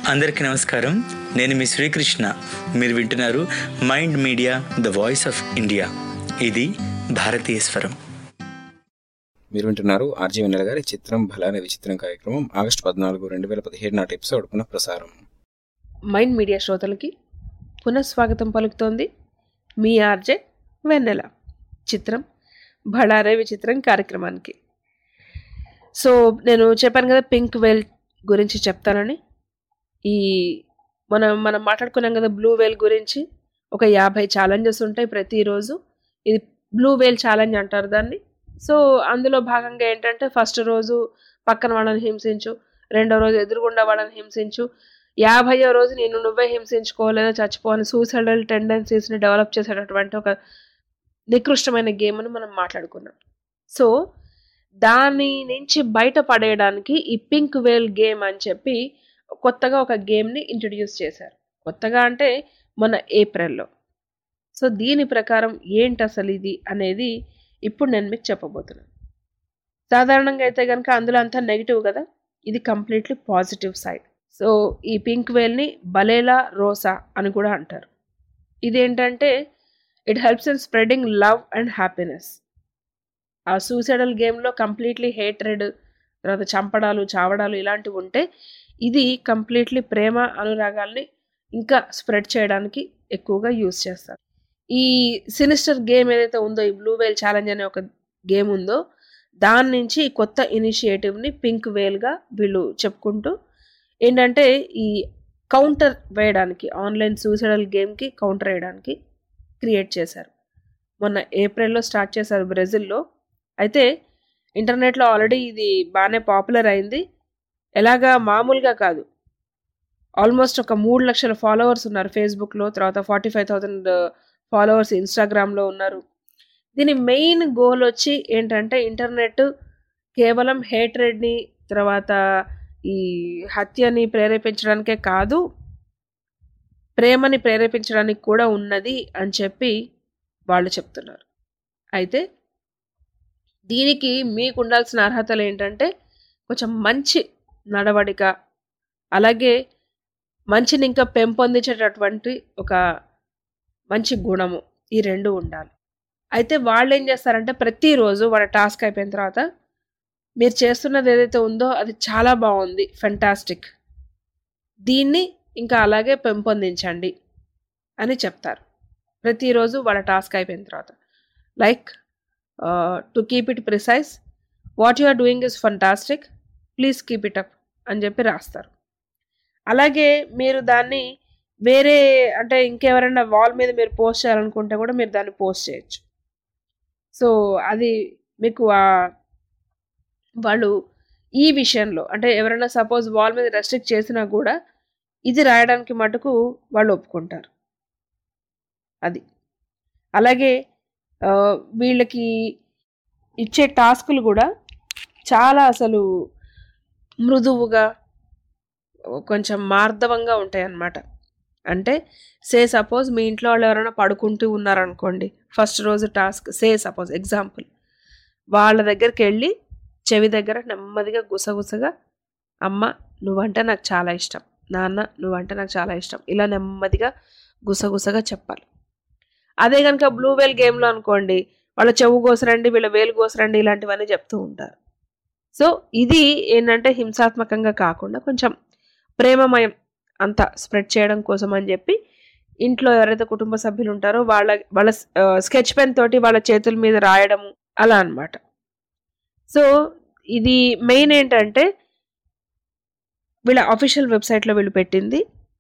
అందరికీ నమస్కారం. నేను మీ శ్రీకృష్ణ. మీరు వింటున్నారు mind media the voice of India. ఇది భారతీయ స్వరం. మీరు వింటున్నారు ఆర్జీ వెన్నెల గారి చిత్రం భలానే విచిత్రం కార్యక్రమం ఆగస్టు పద్నాలుగు రెండు వేల పదిహేడు నాటి ఎపిసోడ్ పునః ప్రసారం. మైండ్ మీడియా శ్రోతలకి పునఃస్వాగతం పలుకుతోంది మీ ఆర్జే వెన్నెల. చిత్రం భళారే విచిత్రం కార్యక్రమానికి. సో నేను చెప్పాను కదా పింక్ వేల్ గురించి చెప్తానని. ఈ మనం మనం మాట్లాడుకున్నాం కదా బ్లూ వేల్ గురించి. ఒక యాభై ఛాలెంజెస్ ఉంటాయి ప్రతిరోజు. ఇది బ్లూ వేల్ ఛాలెంజ్ అంటారు దాన్ని. సో అందులో భాగంగా ఏంటంటే ఫస్ట్ రోజు పక్కన వాళ్ళని హింసించు, రెండో రోజు ఎదురుగుండా వాళ్ళని హింసించు, యాభైయో రోజు నేను నువ్వే హింసించుకోలేదో చచ్చిపోని సూసైడల్ టెండెన్సీస్ని డెవలప్ చేసేటటువంటి ఒక నికృష్టమైన గేమ్ అని మనం మాట్లాడుకున్నాం. సో దాని నుంచి బయటపడేయడానికి ఈ పింక్ వేల్ గేమ్ అని చెప్పి కొత్తగా ఒక గేమ్ని ఇంట్రడ్యూస్ చేశారు. కొత్తగా అంటే మొన్న ఏప్రిల్లో. సో దీని ప్రకారం ఏంటి అసలు ఇది అనేది ఇప్పుడు నేను మీకు చెప్పబోతున్నాను. సాధారణంగా అయితే కనుక అందులో అంతా నెగిటివ్ కదా, ఇది కంప్లీట్లీ పాజిటివ్ సైడ్. సో ఈ పింక్ వేల్ని బలేలా రోసా అని కూడా అంటారు. ఇదేంటంటే it helps in spreading love and happiness. ఆ సూసైడల్ గేమ్లో కంప్లీట్లీ హేట్రెడ్, తర్వాత చంపడాలు చావడాలు ఇలాంటివి ఉంటే ఇది కంప్లీట్లీ ప్రేమ అనురాగాల్ని ఇంకా స్ప్రెడ్ చేయడానికి ఎక్కువగా యూజ్ చేస్తారు. ఈ సినిస్టర్ గేమ్ ఏదైతే ఉందో, ఈ బ్లూ వేల్ ఛాలెంజ్ అనే ఒక గేమ్ ఉందో, దాని నుంచి ఈ కొత్త ఇనిషియేటివ్ని పింక్ వేల్గా వీళ్ళు చెప్పుకుంటూ ఏంటంటే ఈ కౌంటర్ వేయడానికి, ఆన్లైన్ సూసైడల్ గేమ్కి కౌంటర్ వేయడానికి క్రియేట్ చేశారు. మొన్న ఏప్రిల్లో స్టార్ట్ చేశారు బ్రెజిల్లో. అయితే ఇంటర్నెట్లో ఆల్రెడీ ఇది బాగానే పాపులర్ అయింది. ఎలాగా మామూలుగా కాదు, ఆల్మోస్ట్ ఒక మూడు లక్షల ఫాలోవర్స్ ఉన్నారు ఫేస్బుక్లో, తర్వాత ఫార్టీ ఫైవ్ థౌజండ్ ఫాలోవర్స్ ఇన్స్టాగ్రామ్లో ఉన్నారు. దీని మెయిన్ గోల్ వచ్చి ఏంటంటే ఇంటర్నెట్ కేవలం హేట్రెడ్ని, తర్వాత ఈ హత్యని ప్రేరేపించడానికే కాదు, ప్రేమని ప్రేరేపించడానికి కూడా ఉన్నది అని చెప్పి వాళ్ళు చెప్తున్నారు. అయితే దీనికి మీకు ఉండాల్సిన అర్హతలు ఏంటంటే కొంచెం మంచి నడవడిక, అలాగే మంచిని ఇంకా పెంపొందించేటటువంటి ఒక మంచి గుణము, ఈ రెండు ఉండాలి. అయితే వాళ్ళు ఏం చేస్తారంటే ప్రతిరోజు వాళ్ళ టాస్క్ అయిపోయిన తర్వాత మీరు చేస్తున్నది ఏదైతే ఉందో అది చాలా బాగుంది, ఫెంటాస్టిక్, దీన్ని ఇంకా అలాగే పెంపొందించండి అని చెప్తారు ప్రతిరోజు వాళ్ళ టాస్క్ అయిపోయిన తర్వాత. Like to keep it precise, what you are doing is fantastic, please keep it up అని చెప్పి రాస్తారు. అలాగే మీరు దాన్ని వేరే అంటే ఇంకెవరైనా వాల్ మీద మీరు పోస్ట్ చేయాలనుకుంటే కూడా మీరు దాన్ని పోస్ట్ చేయొచ్చు. సో అది మీకు వాళ్ళు ఈ విషయంలో అంటే ఎవరైనా సపోజ్ వాల్ మీద రెస్ట్రిక్ట్ చేసినా కూడా ఇది రాయడానికి మటుకు వాళ్ళు ఒప్పుకుంటారు. అది అలాగే వీళ్ళకి ఇచ్చే టాస్కులు కూడా చాలా అసలు మృదువుగా కొంచెం మార్దవంగా ఉంటాయి అన్నమాట. అంటే సే సపోజ్ మీ ఇంట్లో వాళ్ళు ఎవరైనా పడుకుంటూ ఉన్నారనుకోండి, ఫస్ట్ రోజు టాస్క్ సే సపోజ్ ఎగ్జాంపుల్, వాళ్ళ దగ్గరికి వెళ్ళి చెవి దగ్గర నెమ్మదిగా గుసగుసగా అమ్మ నువ్వంటే నాకు చాలా ఇష్టం, నాన్న నువ్వంటే నాకు చాలా ఇష్టం, ఇలా నెమ్మదిగా గుసగుసగా చెప్పాలి. అదే కనుక బ్లూ వేల్ గేమ్లో అనుకోండి, వాళ్ళ చెవు కోసరండి, వీళ్ళ వేలు కోసరండి, ఇలాంటివన్నీ చెప్తూ ఉంటారు. సో ఇది ఏంటంటే హింసాత్మకంగా కాకుండా కొంచెం ప్రేమమయం అంతా స్ప్రెడ్ చేయడం కోసం అని చెప్పి ఇంట్లో ఎవరైతే కుటుంబ సభ్యులు ఉంటారో వాళ్ళ వాళ్ళ స్కెచ్ పెన్ తోటి వాళ్ళ చేతుల మీద రాయడము అలా అన్నమాట. సో ఇది మెయిన్ ఏంటంటే వీళ్ళ అఫీషియల్ వెబ్సైట్లో వీళ్ళు పెట్టింది.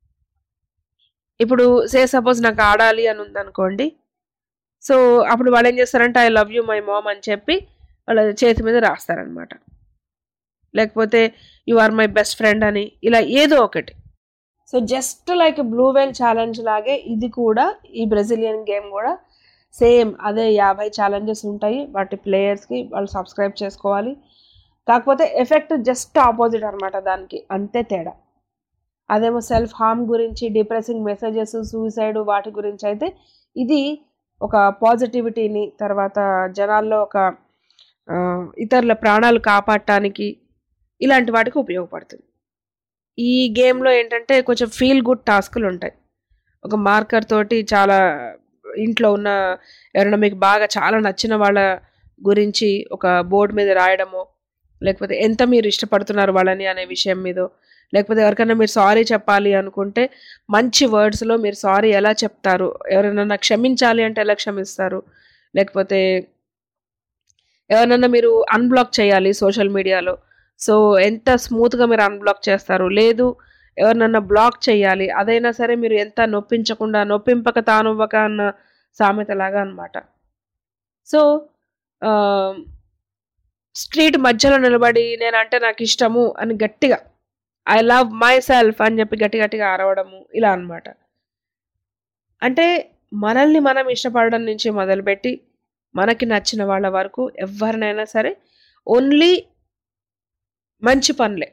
ఇప్పుడు సే సపోజ్ నాకు ఆడాలి అని ఉందనుకోండి, సో అప్పుడు వాళ్ళు ఏం చేస్తారంటే I love you my mom అని చెప్పి వాళ్ళ చేతి మీద రాస్తారనమాట. లేకపోతే you are my best friend అని ఇలా ఏదో ఒకటి. So just like blue whale challenge లాగే ఇది కూడా, ఈ బ్రెజిలియన్ గేమ్ కూడా సేమ్ అదే యాభై ఛాలెంజెస్ ఉంటాయి. వాటి ప్లేయర్స్కి వాళ్ళు సబ్స్క్రైబ్ చేసుకోవాలి. కాకపోతే ఎఫెక్ట్ జస్ట్ ఆపోజిట్ అనమాట దానికి, అంతే తేడా. అదేమో సెల్ఫ్ హార్మ్ గురించి, డిప్రెసింగ్ మెసేజెస్, సూసైడ్ వాటి గురించి అయితే ఇది ఒక పాజిటివిటీని, తర్వాత జనాల్లో ఒక ఇతరుల ప్రాణాలు కాపాడటానికి ఇలాంటి వాటికి ఉపయోగపడుతుంది. ఈ గేమ్లో ఏంటంటే కొంచెం ఫీల్ గుడ్ టాస్కులు ఉంటాయి. ఒక మార్కర్ తోటి చాలా ఇంట్లో ఉన్న ఎవరైనా మీకు బాగా చాలా నచ్చిన వాళ్ళ గురించి ఒక బోర్డు మీద రాయడమో, లేకపోతే ఎంత మీరు ఇష్టపడుతున్నారు వాళ్ళని అనే విషయం మీదో, లేకపోతే ఎవరికైనా మీరు సారీ చెప్పాలి అనుకుంటే మంచి వర్డ్స్లో మీరు సారీ ఎలా చెప్తారు, ఎవరైనా క్షమించాలి అంటే ఎలా క్షమిస్తారు, లేకపోతే ఎవరినైనా మీరు అన్బ్లాక్ చేయాలి సోషల్ మీడియాలో, సో ఎంత స్మూత్గా మీరు అన్బ్లాక్ చేస్తారు, లేదు ఎవరినన్నా బ్లాక్ చేయాలి అదైనా సరే మీరు ఎంత నొప్పించకుండా, నొప్పింపక తానువ్వక అన్న సామెతలాగా అనమాట. సో స్ట్రీట్ మధ్యలో నిలబడి నేనంటే నాకు ఇష్టము అని గట్టిగా ఐ లవ్ మై సెల్ఫ్ అని చెప్పి గట్టి గట్టిగా అరవడము ఇలా అనమాట. అంటే మనల్ని మనం ఇష్టపడడం నుంచి మొదలుపెట్టి మనకి నచ్చిన వాళ్ళ వరకు ఎవరినైనా సరే ఓన్లీ మంచి పనులే.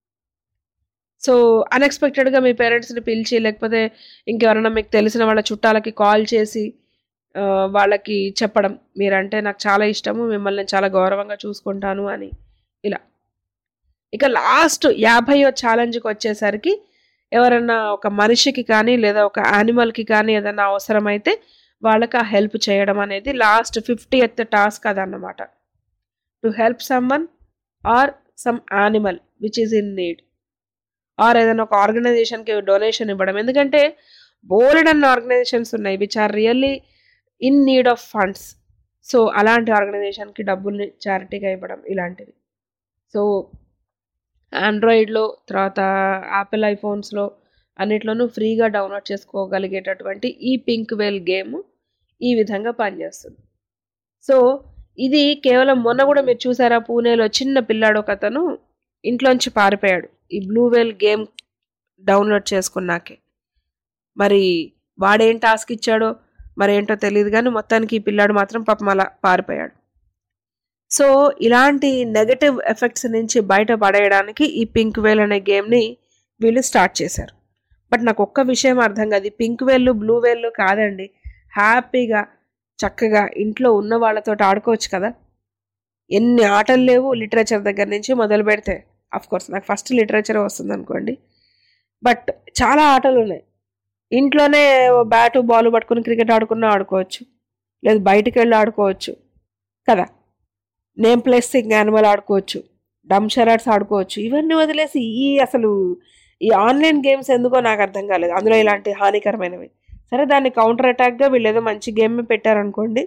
సో అన్ఎక్స్పెక్టెడ్గా మీ పేరెంట్స్ని పిలిచి, లేకపోతే ఇంకెవరైనా మీకు తెలిసిన వాళ్ళ చుట్టాలకి కాల్ చేసి వాళ్ళకి చెప్పడం మీరంటే నాకు చాలా ఇష్టము, మిమ్మల్ని నేను చాలా గౌరవంగా చూసుకుంటాను అని ఇలా. ఇక లాస్ట్ యాభైయో ఛాలెంజ్కి వచ్చేసరికి ఎవరన్నా ఒక మనిషికి కానీ లేదా ఒక యానిమల్కి కానీ ఏదైనా అవసరమైతే వాళ్ళకి ఆ హెల్ప్ చేయడం అనేది లాస్ట్ ఫిఫ్టీ ఎత్ టాస్క్ అదన్నమాట. To help someone or some animal which is in need, or ఏదైనా ఒక ఆర్గనైజేషన్కి డొనేషన్ ఇవ్వడం. ఎందుకంటే బోల్డ్ అన్న ఆర్గనైజేషన్స్ ఉన్నాయి which are really in need of funds. So అలాంటి ఆర్గనైజేషన్కి డబ్బుల్ని చారిటీగా ఇవ్వడం ఇలాంటివి. సో ఆండ్రాయిడ్లో తర్వాత యాపిల్ ఐఫోన్స్లో అన్నిట్లోనూ ఫ్రీగా డౌన్లోడ్ చేసుకోగలిగేటటువంటి ఈ పింక్ వేల్ గేమ్ ఈ విధంగా పనిచేస్తుంది. సో ఇది కేవలం మొన్న కూడా మీరు చూసారా, పూణేలో చిన్న పిల్లాడు ఒక అతను ఇంట్లోంచి పారిపోయాడు ఈ బ్లూ వేల్ గేమ్ డౌన్లోడ్ చేసుకున్నాకే. మరి వాడేం టాస్క్ ఇచ్చాడో మరేంటో తెలియదు కానీ మొత్తానికి ఈ పిల్లాడు మాత్రం పాపం అలా పారిపోయాడు. సో ఇలాంటి నెగటివ్ ఎఫెక్ట్స్ నుంచి బయటపడేయడానికి ఈ పింక్ వేల్ అనే గేమ్ని వీళ్ళు స్టార్ట్ చేశారు. బట్ నాకు ఒక్క విషయం అర్థం కాదు, పింక్ వేళ్ళు బ్లూ వేళ్ళు కాదండి, హ్యాపీగా చక్కగా ఇంట్లో ఉన్న వాళ్ళతో ఆడుకోవచ్చు కదా. ఎన్ని ఆటలు లేవు లిటరేచర్ దగ్గర నుంచి మొదలు పెడితే. అఫ్కోర్స్ నాకు ఫస్ట్ లిటరేచర్ వస్తుంది అనుకోండి, బట్ చాలా ఆటలు ఉన్నాయి. ఇంట్లోనే బ్యాటు బాల్ పట్టుకుని క్రికెట్ ఆడుకున్నా ఆడుకోవచ్చు, లేదు బయటికి వెళ్ళి ఆడుకోవచ్చు కదా, నేమ్ ప్లేసింగ్ యానిమల్ ఆడుకోవచ్చు, డమ్ షరాట్స్ ఆడుకోవచ్చు. ఇవన్నీ వదిలేసి ఈ అసలు ఈ ఆన్లైన్ గేమ్స్ ఎందుకో నాకు అర్థం కాలేదు, అందులో ఇలాంటి హానికరమైనవి. సరే దాన్ని కౌంటర్ అటాక్గా వీళ్ళు ఏదో మంచి గేమ్ పెట్టారనుకోండి,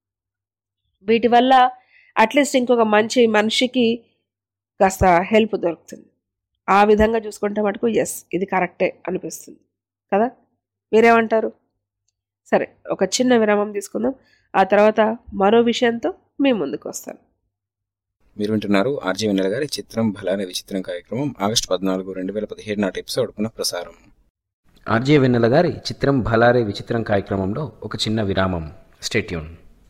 వీటి వల్ల అట్లీస్ట్ ఇంకొక మంచి మనిషికి కాస్త హెల్ప్ దొరుకుతుంది. ఆ విధంగా చూసుకుంటే మటుకు ఎస్ ఇది కరెక్టే అనిపిస్తుంది కదా. మీరేమంటారు? సరే ఒక చిన్న విరామం తీసుకుందాం, ఆ తర్వాత మరో విషయంతో మీ ముందుకు వస్తాను. మీరు వింటున్నారు ఆర్జీ వెన్నెల గారి చిత్రం భలానే విచిత్రం కార్యక్రమం ఆగస్టు పద్నాలుగు రెండు వేల పదిహేడు నాటి ఎపిసోడ్ పునః ప్రసారం. ఆర్జే వెన్నెల గారి చిత్రం భలారే విచిత్రం కార్యక్రమంలో ఒక చిన్న విరామం. Stay tuned.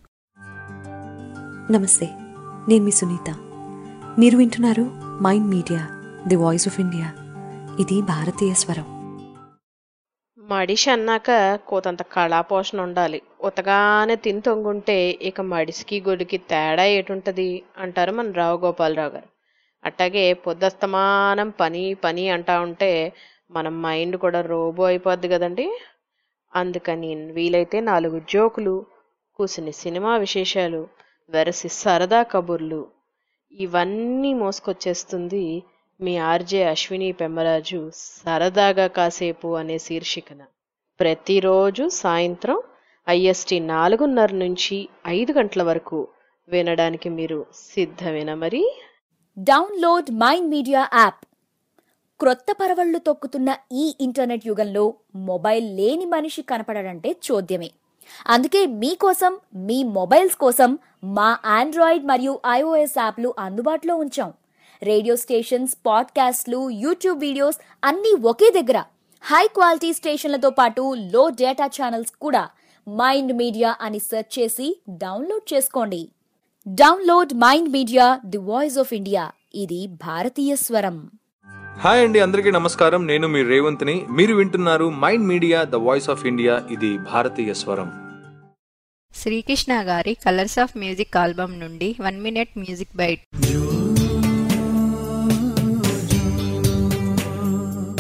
నమస్తే, నేను మీ సునీత. మీరు వింటున్నారు mind media the voice of India. ఇది భారతీయ స్వరం. మడిషి అన్నాక కోతంత కళాపోషణ ఉండాలి, ఉతగానే తిని తొంగుంటే ఇక మడిసికి గొడికి తేడా ఏటుంటుంది అంటారు మన రావు గోపాలరావు గారు. అట్టాగే పొద్దస్తమానం పని పని అంటా ఉంటే మన మైండ్ కూడా రోబో అయిపోద్ది కదండి. అందుకని వీలైతే నాలుగు జోకులు, కూసిని సినిమా విశేషాలు, వెరసి సరదా కబుర్లు ఇవన్నీ మోసుకొచ్చేస్తుంది మీ ఆర్జే అశ్విని పెమ్మరాజు సరదాగా కాసేపు అనే శీర్షికన. ప్రతిరోజు సాయంత్రం ఐఎస్టీ నాలుగున్నర నుంచి ఐదు గంటల వరకు వినడానికి మీరు సిద్ధమేనా మరి? Download mind media app. క్రొత్త పరవళ్లు తొక్కుతున్న ఈ ఇంటర్నెట్ యుగంలో మొబైల్ లేని మనిషి కనపడడంటే చోద్యమే. అందుకే మీకోసం, మీ మొబైల్స్ కోసం మా ఆండ్రాయిడ్ మరియు ఐఓఎస్ యాప్లు అందుబాటులో ఉంచాం. రేడియో స్టేషన్స్, పాడ్కాస్ట్లు, యూట్యూబ్ వీడియోస్ అన్నీ ఒకే దగ్గర. హై క్వాలిటీ స్టేషన్లతో పాటు లో డేటా ఛానల్స్ కూడా. మైండ్ మీడియా అని సెర్చ్ చేసి డౌన్లోడ్ చేసుకోండి. Download mind media the voice of India. ఇది భారతీయ స్వరం. హాయ్ అండి, అందరికీ నమస్కారం. నేను మీ రేవంత్ని. మీరు వింటున్నారు mind media the voice of India. ఇది భారతీయ స్వరం. శ్రీకృష్ణ గారి కలర్స్ ఆఫ్ మ్యూజిక్ ఆల్బమ్ నుండి one minute music byte.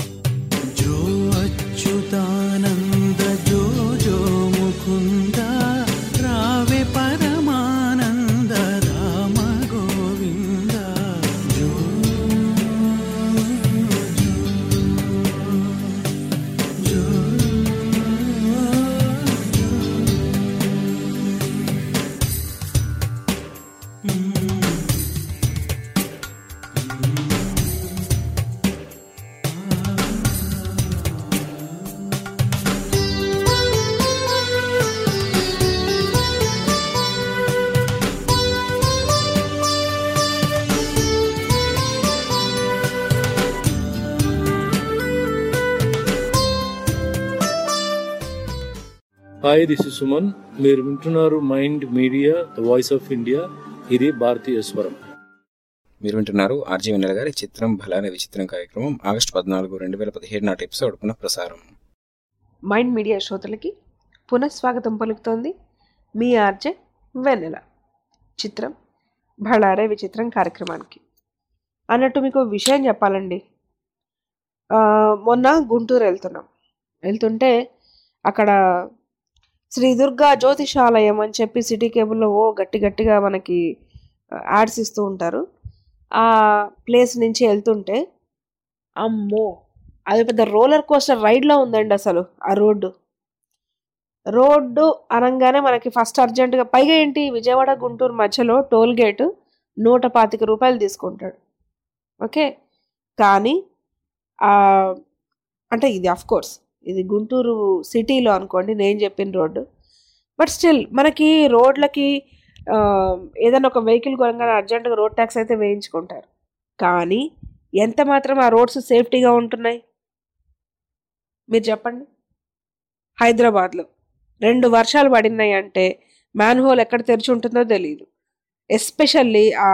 Hi, this is Suman. మీరు వింటున్నారు mind media the voice of India. ఇది భారతీయ స్వరం. మీరు వింటున్నారు ఆర్జీ వెన్నెల గారి చిత్రం భలానే విచిత్రం కార్యక్రమం ఆగస్టు పద్నాలుగు రెండు వేల పదిహేడు నాటి ఎపిసోడ్ పునః ప్రసారం. మైండ్ మీడియా శ్రోతలకి పునఃస్వాగతం పలుకుతోంది మీ ఆర్జే వెన్నెల. చిత్రం భళారే విచిత్రం కార్యక్రమానికి. అన్నట్టు మీకు విషయం చెప్పాలండి. మొన్న గుంటూరు వెళ్తున్నాం. వెళ్తుంటే అక్కడ శ్రీ దుర్గా జ్యోతిషాలయం అని చెప్పి సిటీ కేబుల్లో ఓ గట్టి గట్టిగా మనకి యాడ్స్ ఇస్తూ ఉంటారు. ఆ ప్లేస్ నుంచి వెళ్తుంటే అమ్మో, అది పెద్ద రోలర్ కోస్టర్ రైడ్లో ఉందండి అసలు. ఆ రోడ్డు రోడ్డు అనగానే మనకి ఫస్ట్ అర్జెంటుగా, పైగా ఏంటి, విజయవాడ గుంటూరు మధ్యలో టోల్ గేట్ నూట పాతిక రూపాయలు తీసుకుంటాడు. ఓకే, కానీ అంటే ఇది అఫ్ కోర్స్ ఇది గుంటూరు సిటీలో అనుకోండి నేను చెప్పిన రోడ్డు. బట్ స్టిల్ మనకి రోడ్లకి ఏదైనా ఒక వెహికల్ కొనగానే అర్జెంటుగా రోడ్ ట్యాక్స్ అయితే వేయించుకుంటారు. కానీ ఎంత మాత్రం ఆ రోడ్స్ సేఫ్టీగా ఉంటున్నాయి మీరు చెప్పండి. హైదరాబాద్లో రెండు వర్షాలు పడినాయి అంటే మ్యాన్ హోల్ ఎక్కడ తెరిచి ఉంటుందో తెలియదు. ఎస్పెషల్లీ ఆ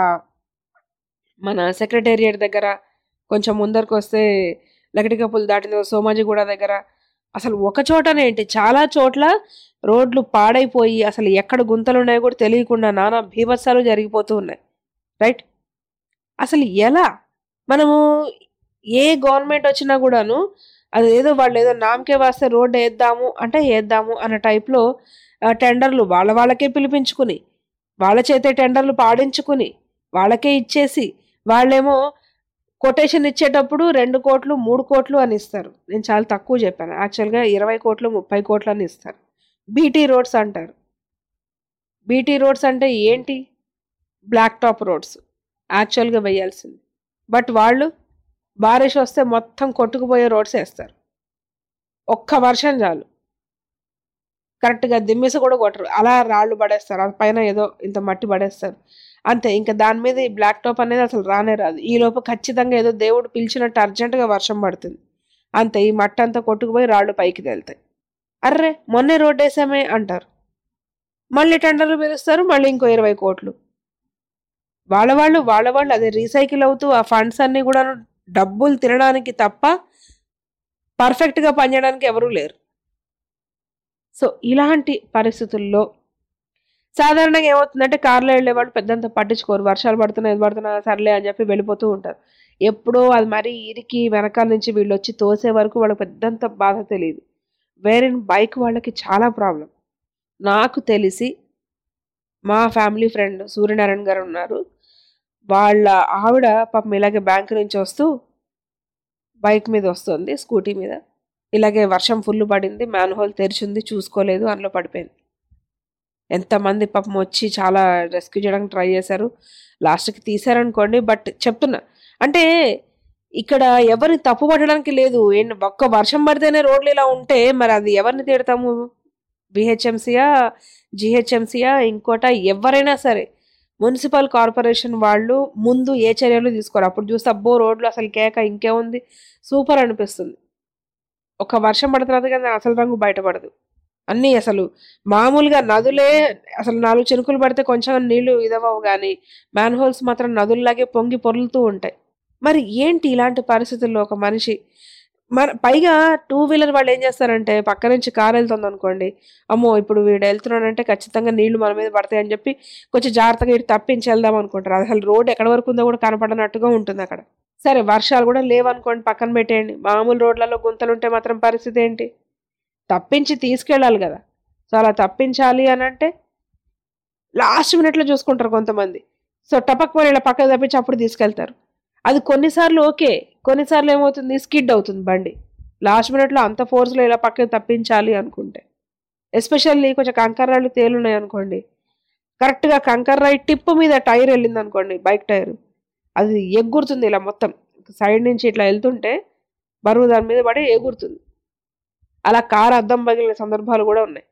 మన సెక్రటేరియట్ దగ్గర కొంచెం ముందరకు వస్తే లకటికప్పులు దాటిన సోమాజిగూడ దగ్గర అసలు ఒక చోటనే ఏంటి, చాలా చోట్ల రోడ్లు పాడైపోయి అసలు ఎక్కడ గుంతలు ఉన్నాయో కూడా తెలియకుండా నానా భీభత్సాలు జరిగిపోతూ ఉన్నాయి. రైట్, అసలు ఎలా మనము ఏ గవర్నమెంట్ వచ్చినా కూడాను అది ఏదో వాళ్ళు ఏదో నామకే వాస్తే రోడ్డు వేద్దాము అంటే వేద్దాము అన్న టైప్లో టెండర్లు వాళ్ళ వాళ్ళకే పిలిపించుకుని వాళ్ళ చేతే టెండర్లు పాడించుకుని వాళ్ళకే ఇచ్చేసి వాళ్ళేమో కొటేషన్ ఇచ్చేటప్పుడు రెండు కోట్లు మూడు కోట్లు అని ఇస్తారు. నేను చాలా తక్కువ చెప్పాను, యాక్చువల్గా ఇరవై కోట్లు ముప్పై కోట్లు అని ఇస్తారు. బీటీ రోడ్స్ అంటారు. బీటీ రోడ్స్ అంటే ఏంటి, బ్లాక్ టాప్ రోడ్స్ యాక్చువల్గా వేయాల్సింది. బట్ వాళ్ళు బారిష్ వస్తే మొత్తం కొట్టుకుపోయే రోడ్స్ వేస్తారు. ఒక్క వర్షం చాలు కరెక్ట్గా దిమ్మేసి కూడా కొట్టరు, అలా రాళ్ళు పడేస్తారు, అది పైన ఏదో ఇంత మట్టి పడేస్తారు అంతే. ఇంకా దాని మీద ఈ బ్లాక్ టాప్ అనేది అసలు రానే రాదు. ఈ లోపు ఖచ్చితంగా ఏదో దేవుడు పిలిచినట్టు అర్జెంటుగా వర్షం పడుతుంది అంతే. ఈ మట్టి అంతా కొట్టుకుపోయి రాళ్ళు పైకి తేలుతాయి. అర్రే మొన్నే రోడ్డు వేసామే అంటారు, మళ్ళీ టెండర్లు పిలుస్తారు, మళ్ళీ ఇంకో ఇరవై కోట్లు వాళ్ళ వాళ్ళు వాళ్ళ వాళ్ళు అదే రీసైకిల్ అవుతూ ఆ ఫండ్స్ అన్నీ కూడా డబ్బులు తినడానికి తప్ప పర్ఫెక్ట్గా పనిచేయడానికి ఎవరూ లేరు. సో ఇలాంటి పరిస్థితుల్లో సాధారణంగా ఏమవుతుందంటే కార్లో వెళ్ళే వాళ్ళు పెద్దంత పట్టించుకోరు, వర్షాలు పడుతున్నాయి ఇది పడుతున్నా సర్లే అని చెప్పి వెళ్ళిపోతూ ఉంటారు. ఎప్పుడో అది మరీ ఇరికి వెనకాల నుంచి వీళ్ళు వచ్చి తోసే వరకు వాళ్ళకి పెద్దంత బాధ తెలియదు. వేరే బైక్ వాళ్ళకి చాలా ప్రాబ్లం. నాకు తెలిసి మా ఫ్యామిలీ ఫ్రెండ్ సూర్యనారాయణ గారు ఉన్నారు, వాళ్ళ ఆవిడ పాపం ఇలాగే బ్యాంక్ నుంచి వస్తూ బైక్ మీద వస్తుంది, స్కూటీ మీద, ఇలాగే వర్షం ఫుల్ పడింది, మ్యాన్ హోల్ తెరిచింది, చూసుకోలేదు, అందులో పడిపోయింది. ఎంతమంది పాపం వచ్చి చాలా రెస్క్యూ చేయడానికి ట్రై చేశారు, లాస్ట్కి తీశారనుకోండి. బట్ చెప్తున్నా అంటే ఇక్కడ ఎవరిని తప్పు పట్టడానికి లేదు. ఏంటి ఒక్క వర్షం పడితేనే రోడ్లు ఇలా ఉంటే మరి అది ఎవరిని తిడతాము, బిహెచ్ఎంసీయా జిహెచ్ఎంసీయా ఇంకోట ఎవరైనా సరే మున్సిపల్ కార్పొరేషన్ వాళ్ళు ముందు ఏ చర్యలు తీసుకోరు. అప్పుడు చూస్తే అబ్బో రోడ్లు అసలు కేక ఇంకేముంది సూపర్ అనిపిస్తుంది. ఒక వర్షం పడుతున్నది కానీ అసలు రంగు బయటపడదు. అన్నీ అసలు మామూలుగా నదులే అసలు నాలుగు చినుకులు పడితే కొంచెం నీళ్లు ఇదవవు, కానీ మ్యాన్ హోల్స్ మాత్రం నదుల్లాగే పొంగి పొర్లుతూ ఉంటాయి. మరి ఏంటి ఇలాంటి పరిస్థితుల్లో ఒక మనిషి మన పైగా టూ వీలర్ వాళ్ళు ఏం చేస్తారంటే పక్క నుంచి కారు వెళ్తుంది అనుకోండి, అమ్మో ఇప్పుడు వీడు వెళ్తున్నాడంటే ఖచ్చితంగా నీళ్లు మన మీద పడతాయి అని చెప్పి కొంచెం జాగ్రత్తగా ఇటు తప్పించి వెళ్దాం అనుకుంటారు. అది అసలు రోడ్ ఎక్కడ వరకు ఉందో కూడా కనపడనట్టుగా ఉంటుంది అక్కడ. సరే వర్షాలు కూడా లేవనుకోండి, పక్కన పెట్టేయండి, మామూలు రోడ్లలో గుంతలు ఉంటే మాత్రం పరిస్థితి ఏంటి, తప్పించి తీసుకెళ్ళాలి కదా. సో అలా తప్పించాలి అని అంటే లాస్ట్ మినిట్లో చూసుకుంటారు కొంతమంది. సో టపక్ మరి ఇలా పక్కకు తప్పించి అప్పుడు తీసుకెళ్తారు. అది కొన్నిసార్లు ఓకే, కొన్నిసార్లు ఏమవుతుంది స్కిడ్ అవుతుంది బండి లాస్ట్ మినిట్లో అంత ఫోర్స్లో ఇలా పక్కకు తప్పించాలి అనుకుంటే. ఎస్పెషల్లీ కొంచెం కంకర రాళ్ళు తేలున్నాయి అనుకోండి, కరెక్ట్గా కంకర రాయి టిప్ మీద టైర్ వెళ్ళింది అనుకోండి, బైక్ టైర్, అది ఎగురుతుంది ఇలా మొత్తం సైడ్ నుంచి ఇట్లా వెళ్తుంటే బరువు దాని మీద పడి ఎగురుతుంది. అలా కారు అద్దం పగిలిన సందర్భాలు కూడా ఉన్నాయి.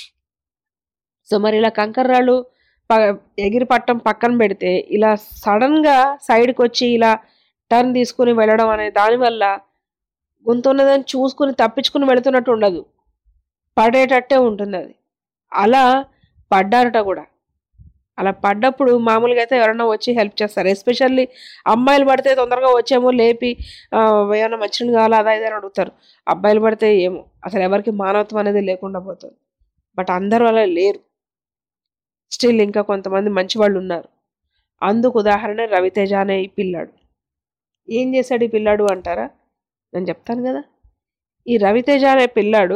సో మరి ఇలా కంకర రాళ్ళు ఎగిరి పట్టం పక్కన పెడితే ఇలా సడన్గా సైడ్కి వచ్చి ఇలా టర్న్ తీసుకుని వెళ్ళడం అనే దానివల్ల గుంతున్నదని చూసుకుని తప్పించుకుని వెళుతున్నట్టు ఉండదు. పడేటట్టే ఉంటుంది అది. అలా పడ్డారట కూడా. అలా పడ్డప్పుడు మామూలుగా అయితే ఎవరైనా వచ్చి హెల్ప్ చేస్తారు. ఎస్పెషల్లీ అమ్మాయిలు పడితే తొందరగా వచ్చేమో లేపి ఏమైనా మంచిని కావాలా అదా ఇదని అడుగుతారు. అబ్బాయిలు పడితే ఏమో అసలు ఎవరికి మానవత్వం అనేది లేకుండా పోతుంది. బట్ అందరూ అలా లేరు. స్టిల్ ఇంకా కొంతమంది మంచి వాళ్ళు ఉన్నారు. అందుకు ఉదాహరణ రవితేజ అనే ఈ పిల్లాడు. ఏం చేశాడు ఈ పిల్లాడు అంటారా? నేను చెప్తాను కదా. ఈ రవితేజ అనే పిల్లాడు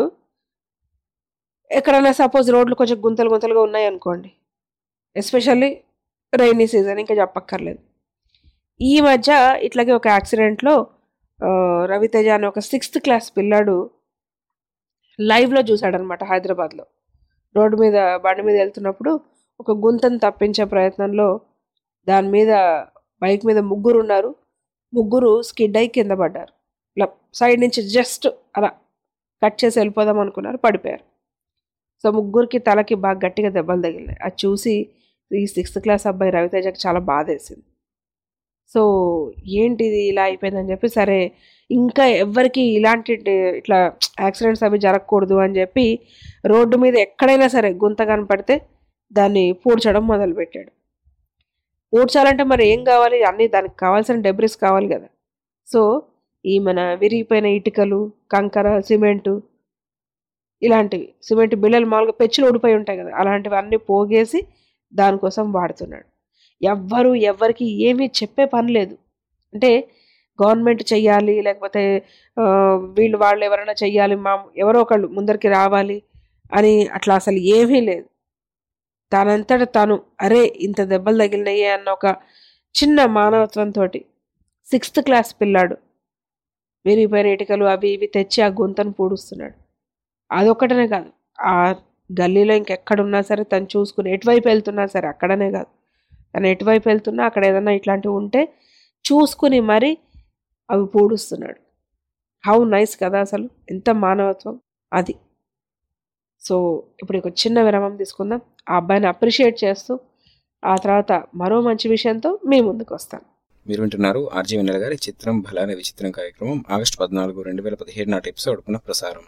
ఎక్కడైనా సపోజ్ రోడ్లు కొంచెం గుంతలు గుంతలుగా ఉన్నాయి అనుకోండి, ఎస్పెషల్లీ రైనీ సీజన్, ఇంకా చెప్పక్కర్లేదు. ఈ మధ్య ఇట్లాగే ఒక యాక్సిడెంట్లో రవితేజ అనే ఒక సిక్స్త్ క్లాస్ పిల్లాడు లైవ్లో చూశాడనమాట. హైదరాబాద్లో రోడ్డు మీద బండి మీద వెళ్తున్నప్పుడు ఒక గుంతను తప్పించే ప్రయత్నంలో దాని మీద బైక్ మీద ముగ్గురు ఉన్నారు. ముగ్గురు స్కిడ్ అయి కింద పడ్డారు. ఇలా సైడ్ నుంచి జస్ట్ అలా కట్ చేసి వెళ్ళిపోదాం అనుకున్నారు, పడిపోయారు. సో ముగ్గురికి తలకి బాగా గట్టిగా దెబ్బలు తగిలినాయి. అది చూసి ఈ సిక్స్త్ క్లాస్ అబ్బాయి రవితేజకి చాలా బాధ వేసింది. సో ఏంటిది ఇలా అయిపోయిందని చెప్పి, సరే ఇంకా ఎవరికి ఇలాంటి ఇట్లా యాక్సిడెంట్స్ అవి జరగకూడదు అని చెప్పి రోడ్డు మీద ఎక్కడైనా సరే గుంత కనపడితే దాన్ని పూడ్చడం మొదలుపెట్టాడు. పూడ్చాలంటే మరి ఏం కావాలి, అన్నీ దానికి కావాల్సిన డెబ్రిస్ కావాలి కదా. సో ఈ మన విరిగిపోయిన ఇటుకలు, కంకర, సిమెంటు, ఇలాంటివి సిమెంట్ బిళ్ళలు మామూలుగా పెచ్చులు ఊడిపోయి ఉంటాయి కదా, అలాంటివి అన్నీ పోగేసి దానికోసం వాడుతున్నాడు. ఎవ్వరు ఎవరికి ఏమీ చెప్పే పని లేదు. అంటే గవర్నమెంట్ చెయ్యాలి, లేకపోతే వీళ్ళు వాళ్ళు ఎవరైనా చెయ్యాలి, మా ఎవరో ఒకళ్ళు ముందరికి రావాలి అని అట్లా అసలు ఏమీ లేదు. తనంతట తను అరే ఇంత దెబ్బలు తగిలినాయే అన్న ఒక చిన్న మానవత్వంతో సిక్స్త్ క్లాస్ పిల్లాడు విరిగిపోయిన ఇటుకలు అవి ఇవి తెచ్చి ఆ గుంతను పూడుస్తున్నాడు. అదొక్కటనే కాదు, ఆ గల్లీలో ఇంకెక్కడున్నా సరే తను చూసుకుని ఎటువైపు వెళ్తున్నా సరే, అక్కడనే కాదు తను ఎటువైపు వెళ్తున్నా అక్కడ ఏదైనా ఇట్లాంటివి ఉంటే చూసుకుని మరి అవి పూడుస్తున్నాడు. హౌ నైస్ కదా, అసలు ఎంత మానవత్వం అది. సో ఇప్పుడు ఒక చిన్న విరామం తీసుకుందాం. ఆ అబ్బాయిని అప్రిషియేట్ చేస్తూ ఆ తర్వాత మరో మంచి విషయంతో మీ ముందుకు వస్తాను. మీరు వింటున్నారు ఆర్జీ వెన్నెల గారి చిత్రం భలానే విచిత్రం కార్యక్రమం ఆగస్టు పద్నాలుగు రెండు వేల పదిహేడు నాటి ఎపిసోడ్ పునః ప్రసారం.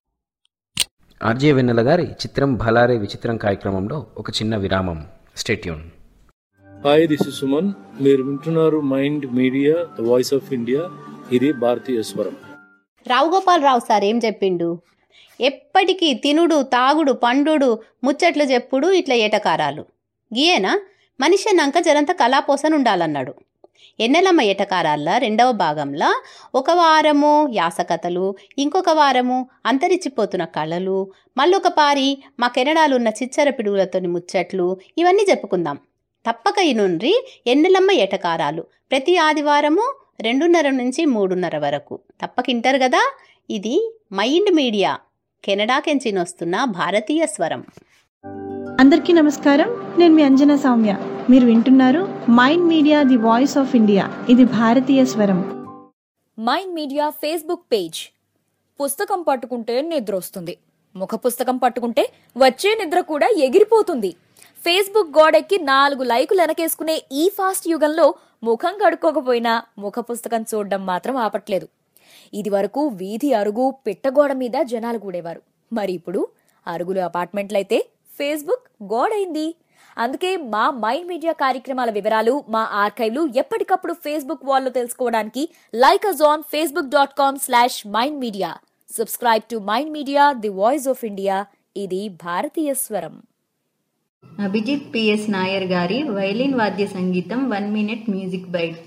ఆర్జే వెన్నెల గారి చిత్రం భలారే విచిత్రం కార్యక్రమంలో ఒక చిన్న విరామం. Stay tuned. Hi, this is Suman. మీరు వింటున్నారు mind media the voice of India. ఇది భారతీయ స్వరం. రావు గోపాల్ రావు సార్ ఏం చెప్పిండు? ఎప్పటికీ తినుడు తాగుడు పండుడు ముచ్చట్లు చెప్పుడు ఇట్లా ఏటకారాలు గీయేనా మనిషి అన్నాక జరంత కళాపోసన ఉండాలన్నాడు. ఎన్నెలమ్మ ఏటకారాల రెండవ భాగంలో ఒక వారము యాసకథలు, ఇంకొక వారము అంతరించిపోతున్న కళలు, మళ్ళొక పారి మా కెనడాలున్న చిచ్చర పిడుగులతోని ముచ్చట్లు, ఇవన్నీ చెప్పుకుందాం. తప్పక ఇనుండ్రి ఎన్నెలమ్మ ఏటకారాలు ప్రతి ఆదివారము రెండున్నర నుంచి మూడున్నర వరకు తప్పకింటారు కదా. ఇది మైండ్ మీడియా కెనడాకెంచిన వస్తున్న భారతీయ స్వరం. అందరికీ నమస్కారం, నేను మీ అంజనా సౌమ్య. మీరు వింటున్నారు mind media the voice of India. ఇది భారతీయ స్వరం. Mind media Facebook page. పుస్తకం పట్టుకుంటే నిద్ర వస్తుంది, ముఖ పుస్తకం పట్టుకుంటే వచ్చే నిద్ర కూడా ఎగిరిపోతుంది. ఫేస్బుక్ గోడెక్కి నాలుగు లైకులు వెనకేసుకునే ఈ ఫాస్ట్ యుగంలో ముఖం కడుక్కోకపోయినా ముఖ పుస్తకం చూడడం మాత్రం ఆపట్లేదు. ఇది వరకు వీధి అరుగు పిట్టగోడ మీద జనాలు కూడేవారు. మరి ఇప్పుడు అరుగులు అపార్ట్మెంట్లయితే ఫేస్బుక్ గోడైంది. అందుకే మా మైండ్ మీడియా కార్యక్రమాల వివరాలు మా ఆర్కైవ్లు ఎప్పటికప్పుడు ఫేస్బుక్ వాల్లో తెలుసుకోవడానికి like us on Facebook dot com slash mind media. Subscribe to mind media the voice of India. ఇది భారతీయ స్వరం. అభిజిత్ పిఎస్ నాయర్ గారి వైలిన్ వాద్య సంగీతం one minute music byte.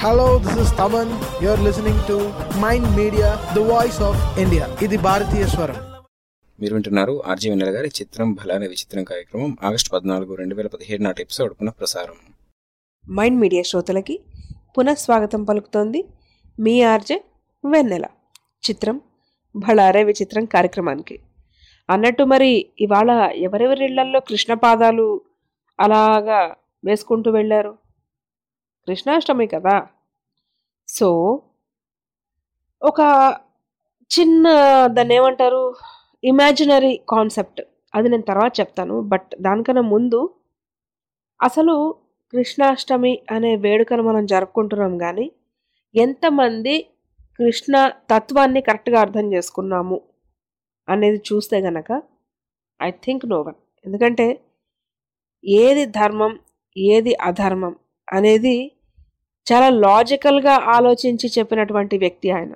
Hello, this is Taman. You're listening to Mind Media, the voice of India. ఇది భారతీయ స్వరం. మీరు వింటున్నారు ఆర్జీ వెన్నెల గారి చిత్రం భలానే విచిత్రం కార్యక్రమం ఆగస్టు పద్నాలుగు రెండు వేల పదిహేడు నాటి ఎపిసోడ్ పునః ప్రసారం. మైండ్ మీడియా శ్రోతలకి పునఃస్వాగతం పలుకుతోంది మీ ఆర్జే వెన్నెల. చిత్రం భళారే విచిత్రం కార్యక్రమానికి. అన్నట్టు మరి ఇవాళ ఎవరెవరి ఇళ్లల్లో కృష్ణ పాదాలు అలాగా వేసుకుంటూ వెళ్ళారు? కృష్ణాష్టమి కదా. సో ఒక చిన్న దాన్ని ఏమంటారు ఇమాజినరీ కాన్సెప్ట్, అది నేను తర్వాత చెప్తాను. బట్ దానికన్నా ముందు అసలు కృష్ణాష్టమి అనే వేడుకను మనం జరుపుకుంటున్నాం, కానీ ఎంతమంది కృష్ణ తత్వాన్ని కరెక్ట్గా అర్థం చేసుకున్నాము అనేది చూస్తే గనక ఐ థింక్ నో వన్. ఎందుకంటే ఏది ధర్మం ఏది అధర్మం అనేది చాలా లాజికల్గా ఆలోచించి చెప్పినటువంటి వ్యక్తి ఆయన.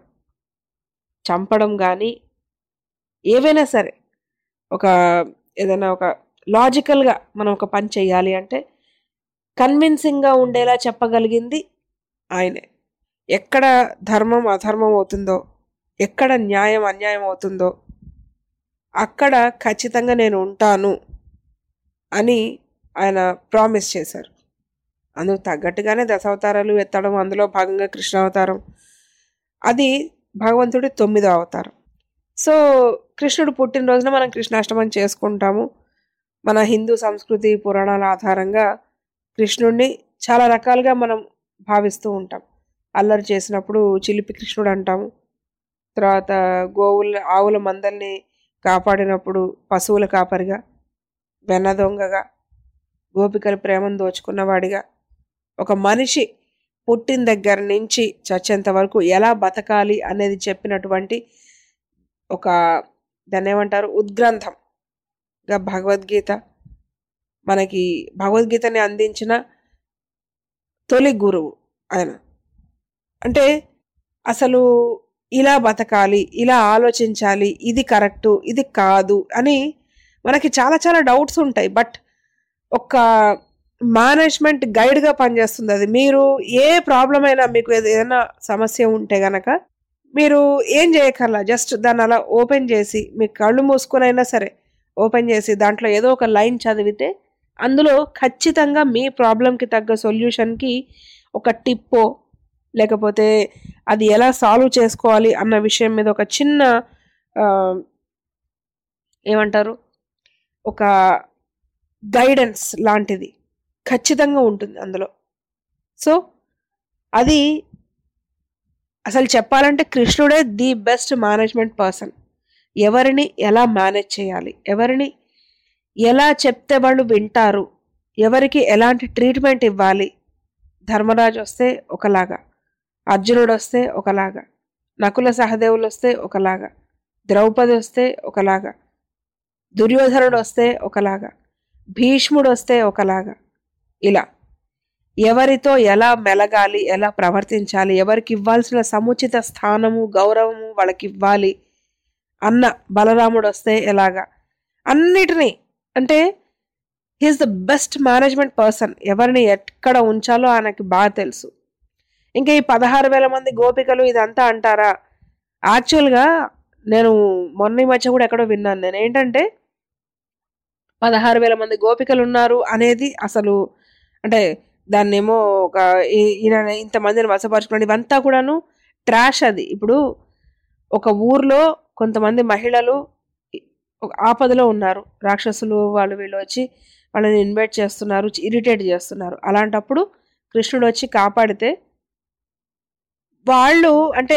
చంపడం కానీ ఏవైనా సరే ఒక ఏదైనా ఒక లాజికల్గా మనం ఒక పని చేయాలి అంటే కన్విన్సింగ్గా ఉండేలా చెప్పగలిగింది ఆయనే. ఎక్కడ ధర్మం అధర్మం అవుతుందో, ఎక్కడ న్యాయం అన్యాయం అవుతుందో అక్కడ ఖచ్చితంగా నేను ఉంటాను అని ఆయన ప్రామిస్ చేశారు. అందుకు తగ్గట్టుగానే దశావతారాలు ఎత్తడం, అందులో భాగంగా కృష్ణావతారం, అది భగవంతుడి తొమ్మిదో అవతారం. సో కృష్ణుడు పుట్టినరోజున మనం కృష్ణాష్టమం చేసుకుంటాము. మన హిందూ సంస్కృతి పురాణాల ఆధారంగా కృష్ణుడిని చాలా రకాలుగా మనం భావిస్తూ ఉంటాం. అల్లరి చేసినప్పుడు చిలిపి కృష్ణుడు అంటాము. తర్వాత గోవుల ఆవుల మందల్ని కాపాడినప్పుడు పశువుల కాపరిగా, వెన్న దొంగగా, గోపికల ప్రేమను దోచుకున్నవాడిగా, ఒక మనిషి పుట్టిన దగ్గర నుంచి చచ్చేంత వరకు ఎలా బతకాలి అనేది చెప్పినటువంటి ఒక దాన్ని ఏమంటారు ఉద్గ్రంథంగా భగవద్గీత. మనకి భగవద్గీతని అందించిన తొలి గురువు ఆయన. అంటే అసలు ఇలా బతకాలి, ఇలా ఆలోచించాలి, ఇది కరెక్టు ఇది కాదు అని మనకి చాలా చాలా డౌట్స్ ఉంటాయి. బట్ ఒక మేనేజ్మెంట్ గైడ్గా పనిచేస్తుంది అది. మీరు ఏ ప్రాబ్లం అయినా, మీకు ఏదైనా సమస్య ఉంటే గనక మీరు ఏం చేయకర్లా, జస్ట్ దాన్ని అలా ఓపెన్ చేసి మీ కళ్ళు మూసుకొని అయినా సరే ఓపెన్ చేసి దాంట్లో ఏదో ఒక లైన్ చదివితే అందులో ఖచ్చితంగా మీ ప్రాబ్లంకి తగ్గ సొల్యూషన్కి ఒక టిప్పో లేకపోతే అది ఎలా సాల్వ్ చేసుకోవాలి అన్న విషయం మీద ఒక చిన్న ఏమంటారు ఒక గైడెన్స్ లాంటిది ఖచ్చితంగా ఉంటుంది అందులో. సో అది అసలు చెప్పాలంటే కృష్ణుడే ది బెస్ట్ మేనేజ్మెంట్ పర్సన్. ఎవరిని ఎలా మేనేజ్ చేయాలి, ఎవరిని ఎలా చెప్తే వాళ్ళు వింటారు, ఎవరికి ఎలాంటి ట్రీట్మెంట్ ఇవ్వాలి. ధర్మరాజు వస్తే ఒకలాగా, అర్జునుడు వస్తే ఒకలాగా, నకుల సహదేవులు వస్తే ఒకలాగా, ద్రౌపది వస్తే ఒకలాగా, దుర్యోధనుడు వస్తే ఒకలాగా, భీష్ముడు వస్తే ఒకలాగా, ఇలా ఎవరితో ఎలా మెలగాలి, ఎలా ప్రవర్తించాలి, ఎవరికి ఇవ్వాల్సిన సముచిత స్థానము గౌరవము వాళ్ళకి ఇవ్వాలి అన్న బలరాముడు వస్తే ఎలాగా, అన్నిటినీ అంటే he's the best management person. ఎవరిని ఎక్కడ ఉంచాలో ఆయనకి బాగా తెలుసు. ఇంకా ఈ పదహారు వేల మంది గోపికలు ఇదంతా అంటారా? యాక్చువల్గా నేను మొన్న ఈ మధ్య కూడా ఎక్కడో విన్నాను నేను, ఏంటంటే పదహారు వేల మంది గోపికలు ఉన్నారు అనేది అసలు అంటే దాన్నేమో ఒక ఈయన ఇంతమందిని వశపరచుకున్నాడు, ఇవంతా కూడాను ట్రాష్. అది ఇప్పుడు ఒక ఊర్లో కొంతమంది మహిళలు ఒక ఆపదలో ఉన్నారు, రాక్షసులు వాళ్ళు వీళ్ళు వచ్చి వాళ్ళని ఇన్వైట్ చేస్తున్నారు, ఇరిటేట్ చేస్తున్నారు. అలాంటప్పుడు కృష్ణుడు వచ్చి కాపాడితే వాళ్ళు అంటే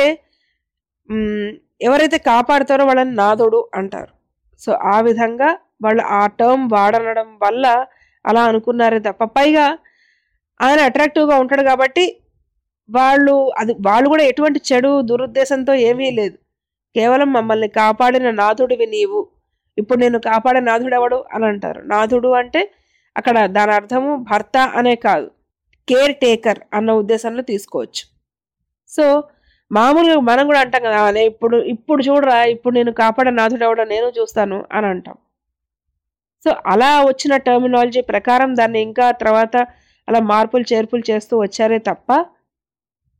ఎవరైతే కాపాడుతారో వాళ్ళని నాథుడు అంటారు. సో ఆ విధంగా వాళ్ళు ఆ టర్మ్ వాడనడం వల్ల అలా అనుకున్నారే తప్ప, పైగా ఆయన అట్రాక్టివ్గా ఉంటాడు కాబట్టి వాళ్ళు అది వాళ్ళు కూడా ఎటువంటి చెడు దురుద్దేశంతో ఏమీ లేదు. కేవలం మమ్మల్ని కాపాడిన నాథుడివి నీవు, ఇప్పుడు నేను కాపాడే నాథుడు ఎవడు అని అంటారు. నాథుడు అంటే అక్కడ దాని అర్థము భర్త అనే కాదు, కేర్ టేకర్ అన్న ఉద్దేశంలో తీసుకోవచ్చు. సో మామూలుగా మనం కూడా అంటాం కదా, అనే ఇప్పుడు ఇప్పుడు చూడరా ఇప్పుడు నేను కాపాడే నాథుడు ఎవడో నేను చూస్తాను అని అంటాం. సో అలా వచ్చిన టర్మినాలజీ ప్రకారం దాన్ని ఇంకా తర్వాత అలా మార్పులు చేర్పులు చేస్తూ వచ్చారే తప్ప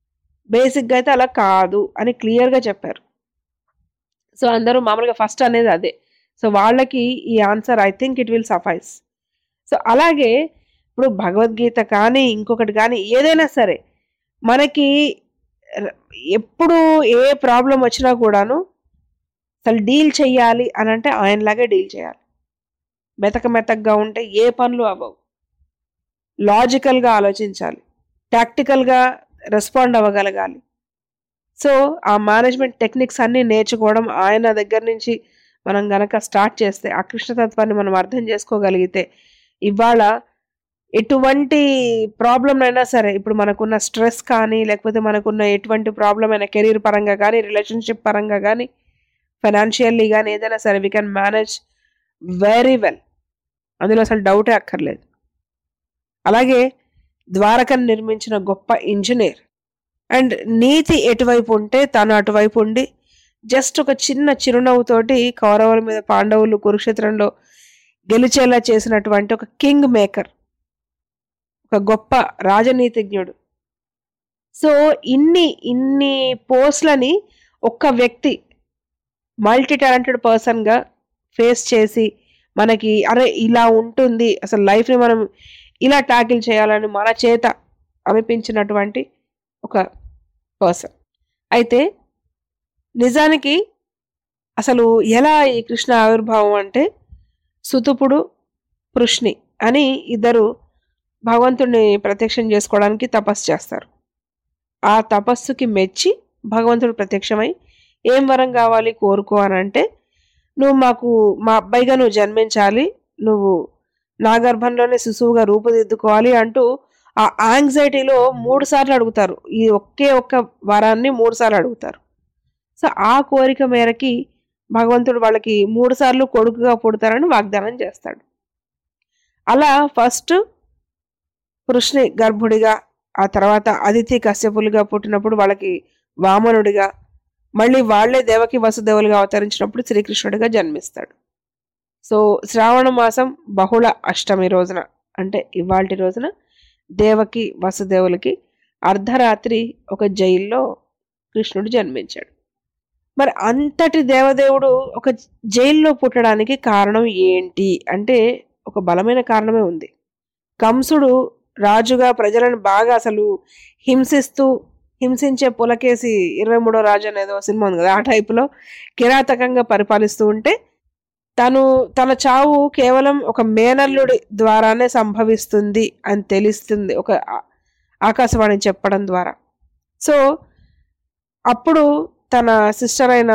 బేసిక్గా అయితే అలా కాదు అని క్లియర్గా చెప్పారు. సో అందరూ మామూలుగా ఫస్ట్ అనేది అదే. సో వాళ్ళకి ఈ answer I think it will suffice. So అలాగే ఇప్పుడు భగవద్గీత కానీ ఇంకొకటి కానీ ఏదైనా సరే మనకి ఎప్పుడు ఏ ప్రాబ్లం వచ్చినా కూడాను అసలు డీల్ చెయ్యాలి అని అంటే ఆయనలాగే డీల్ చేయాలి. మెతక మెతకగా ఉంటే ఏ పనులు అవ్వవు. లాజికల్గా ఆలోచించాలి, టాక్టికల్గా రెస్పాండ్ అవ్వగలగాలి. సో ఆ మేనేజ్మెంట్ టెక్నిక్స్ అన్నీ నేర్చుకోవడం ఆయన దగ్గర నుంచి మనం గనక స్టార్ట్ చేస్తే, ఆ కృష్ణతత్వాన్ని మనం అర్థం చేసుకోగలిగితే ఇవాళ ఎటువంటి ప్రాబ్లం అయినా సరే, ఇప్పుడు మనకున్న స్ట్రెస్ కానీ లేకపోతే మనకున్న ఎటువంటి ప్రాబ్లం అయినా కెరీర్ పరంగా కానీ రిలేషన్షిప్ పరంగా కానీ ఫైనాన్షియల్లీ కానీ ఏదైనా సరే we can manage very well. అందులో అసలు డౌటే అక్కర్లేదు. అలాగే ద్వారకను నిర్మించిన గొప్ప ఇంజనీర్. అండ్ నీతి ఎటువైపు ఉంటే తను అటువైపు ఉండి జస్ట్ ఒక చిన్న చిరునవ్వుతోటి కౌరవుల మీద పాండవులు కురుక్షేత్రంలో గెలిచేలా చేసినటువంటి ఒక కింగ్ మేకర్, ఒక గొప్ప రాజనీతిజ్ఞుడు. సో ఇన్ని ఇన్ని పోస్ట్లని ఒక్క వ్యక్తి మల్టీ టాలెంటెడ్ పర్సన్గా ఫేస్ చేసి మనకి అరే ఇలా ఉంటుంది అసలు లైఫ్ని మనం ఇలా ట్యాకిల్ చేయాలని మన చేత అనిపించినటువంటి ఒక పర్సన్. అయితే నిజానికి అసలు ఎలా ఈ కృష్ణ ఆవిర్భావం అంటే సుతుపుడు పృష్ణి అని ఇద్దరు భగవంతుడిని ప్రత్యక్షం చేసుకోవడానికి తపస్సు చేస్తారు. ఆ తపస్సుకి మెచ్చి భగవంతుడు ప్రత్యక్షమై ఏం వరం కావాలి కోరుకో అని అంటే, నువ్వు మాకు మా అబ్బాయిగా నువ్వు జన్మించాలి, నువ్వు నా గర్భంలోనే శిశువుగా రూపుదిద్దుకోవాలి అంటూ ఆ యాంగ్జైటీలో మూడు సార్లు అడుగుతారు. ఈ ఒకే ఒక్క వరాన్ని మూడు సార్లు అడుగుతారు. సో ఆ కోరిక మేరకి భగవంతుడు వాళ్ళకి మూడు సార్లు కొడుకుగా పుడతారని వాగ్దానం చేస్తాడు. అలా ఫస్ట్ కృష్ణి గర్భుడిగా, ఆ తర్వాత అదితి కశ్యపులుగా పుట్టినప్పుడు వాళ్ళకి వామనుడిగా, మళ్ళీ వాళ్లే దేవకి వసుదేవులుగా అవతరించినప్పుడు శ్రీకృష్ణుడిగా జన్మిస్తాడు. సో శ్రావణ మాసం బహుళ అష్టమి రోజున అంటే ఇవాల్టి రోజున దేవకి వసుదేవులకి అర్ధరాత్రి ఒక జైల్లో కృష్ణుడు జన్మించాడు. మరి అంతటి దేవదేవుడు ఒక జైల్లో పుట్టడానికి కారణం ఏంటి అంటే ఒక బలమైన కారణమే ఉంది. కంసుడు రాజుగా ప్రజలను బాగా అసలు హింసిస్తూ, హింసించే పులకేసి ఇరవై మూడో రాజు అనేదో సినిమా ఉంది కదా, ఆ టైపులో కిరాతకంగా పరిపాలిస్తూ ఉంటే తను తన చావు కేవలం ఒక మేనల్లుడి ద్వారానే సంభవిస్తుంది అని తెలుస్తుంది ఒక ఆకాశవాణి చెప్పడం ద్వారా. సో అప్పుడు తన సిస్టర్ అయిన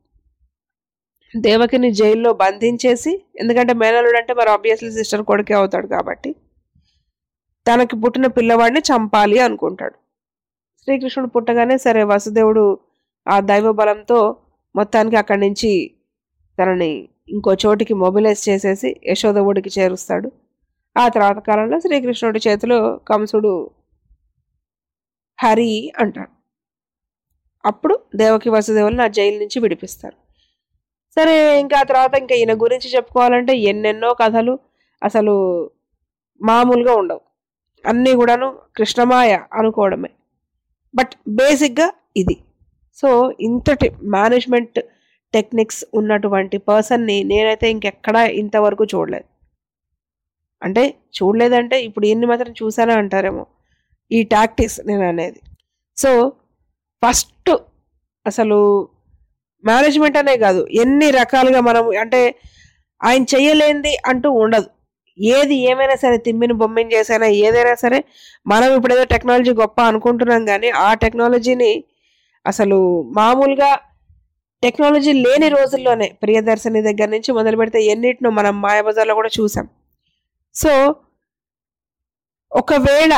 దేవకిని జైల్లో బంధించేసి, ఎందుకంటే మేనల్లుడు అంటే మరి ఆబ్వియస్లీ సిస్టర్ కొడుకే అవుతాడు కాబట్టి తనకి పుట్టిన పిల్లవాడిని చంపాలి అనుకుంటాడు. శ్రీకృష్ణుడు పుట్టగానే సరే వసుదేవుడు ఆ దైవ బలంతో మొత్తానికి అక్కడి నుంచి తనని ఇంకో చోటికి మొబిలైజ్ చేసేసి యశోదవుడికి చేరుస్తాడు. ఆ తర్వాత కాలంలో శ్రీకృష్ణుడి చేతిలో కంసుడు హరి అంటాడు. అప్పుడు దేవకి వసుదేవులను ఆ జైలు నుంచి విడిపిస్తారు. సరే ఇంకా ఆ తర్వాత ఇంకా ఈయన గురించి చెప్పుకోవాలంటే ఎన్నెన్నో కథలు అసలు మామూలుగా ఉండవు, అన్నీ కూడాను కృష్ణమాయ అనుకోవడమే. బట్ బేసిక్గా ఇది. సో ఇంతటి మేనేజ్మెంట్ టెక్నిక్స్ ఉన్నటువంటి పర్సన్ని నేనైతే ఇంకెక్కడా ఇంతవరకు చూడలేదు. అంటే చూడలేదంటే ఇప్పుడు ఎన్ని మాత్రం చూసానా అంటారేమో, ఈ టాక్టిక్స్ నేను అనేది. సో ఫస్ట్ అసలు మేనేజ్మెంట్ అనే కాదు, ఎన్ని రకాలుగా మనం అంటే ఆయన చెయ్యలేంది అంటూ ఉండదు. ఏది ఏమైనా సరే తిమ్మిని బొమ్మిని చేసైనా ఏదైనా సరే మనం ఇప్పుడు ఏదో టెక్నాలజీ గొప్ప అనుకుంటున్నాం, కానీ ఆ టెక్నాలజీని అసలు మామూలుగా టెక్నాలజీ లేని రోజుల్లోనే ప్రియదర్శిని దగ్గర నుంచి మొదలు పెడితే ఎన్నిటినో మనం మాయాబజార్లో కూడా చూసాం. సో ఒకవేళ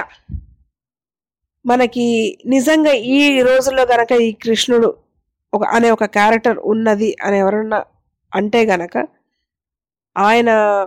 మనకి నిజంగా ఈ రోజుల్లో గనక ఈ కృష్ణుడు ఒక అనే ఒక క్యారెక్టర్ ఉన్నది అని ఎవరన్నా అంటే గనక ఆయన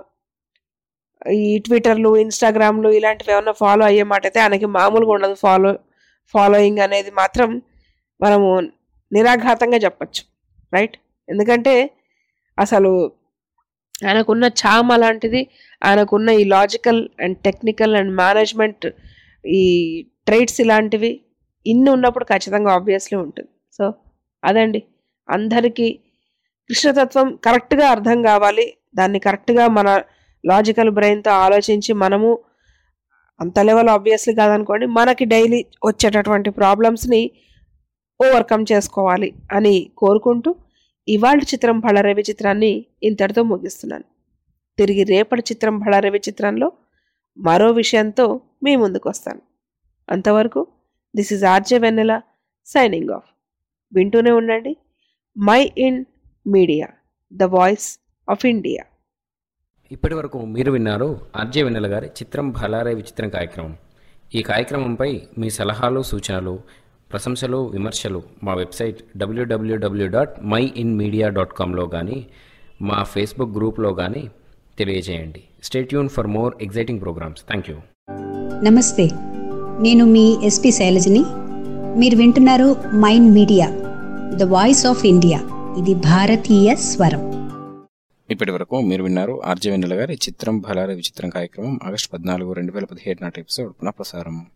ఈ ట్విట్టర్లు ఇన్స్టాగ్రామ్లు ఇలాంటివి ఏమన్నా ఫాలో అయ్యే మాట అయితే ఆయనకి మామూలుగా ఉండదు. ఫాలో ఫాలోయింగ్ అనేది మాత్రం మనము నిరాఘాతంగా చెప్పచ్చు, రైట్? ఎందుకంటే అసలు ఆయనకున్న చామ్ అలాంటిది, ఆయనకున్న ఈ logical and technical and management ఈ ట్రైట్స్ ఇలాంటివి, ఇన్ని ఉన్నప్పుడు ఖచ్చితంగా ఆబ్వియస్లీ ఉంటుంది. సో అదండి, అందరికీ కృష్ణతత్వం కరెక్ట్గా అర్థం కావాలి. దాన్ని కరెక్ట్గా మన లాజికల్ బ్రెయిన్తో ఆలోచించి మనము అంత లెవెల్ ఆబ్వియస్లీ కాదనుకోండి, మనకి డైలీ వచ్చేటటువంటి ప్రాబ్లమ్స్ని ఓవర్కమ్ చేసుకోవాలి అని కోరుకుంటూ ఇవాళ చిత్రం బళారే విచిత్రాన్ని ఇంతటితో ముగిస్తున్నాను. తిరిగి రేపటి చిత్రం బళారే విచిత్రంలో మరో విషయంతో మీ ముందుకు వస్తాను. అంతవరకు this is RJ Vennela signing off. వింటూనే ఉండండి mind media, the voice of India. ఇప్పటి వరకు మీరు విన్నారు ఆర్జే వెన్నెల గారి చిత్రం బళారే విచిత్రం కార్యక్రమం. ఈ కార్యక్రమంపై మీ సలహాలు, సూచనలు, ప్రశంసలు, విమర్శలు మా website WWW dot mind media dot కామ్లో కానీ మా ఫేస్బుక్ గ్రూప్లో కానీ తెలియజేయండి. Stay tuned for more exciting programmes. Thank you. నమస్తే, నేను మీ ఎస్పి శైలజని. మీరు వింటున్నారు mind media, the voice of India. ఇది భారతీయ స్వరం. ఇప్పటి వరకు మీరు విన్నారు ఆర్జే వెన్నెల గారి చిత్రం బళారే విచిత్రం కార్యక్రమం ఆగస్టు పద్నాలుగు రెండు వేల పదిహేడు నాటి ఎపిసోడ్ పునః ప్రసారం.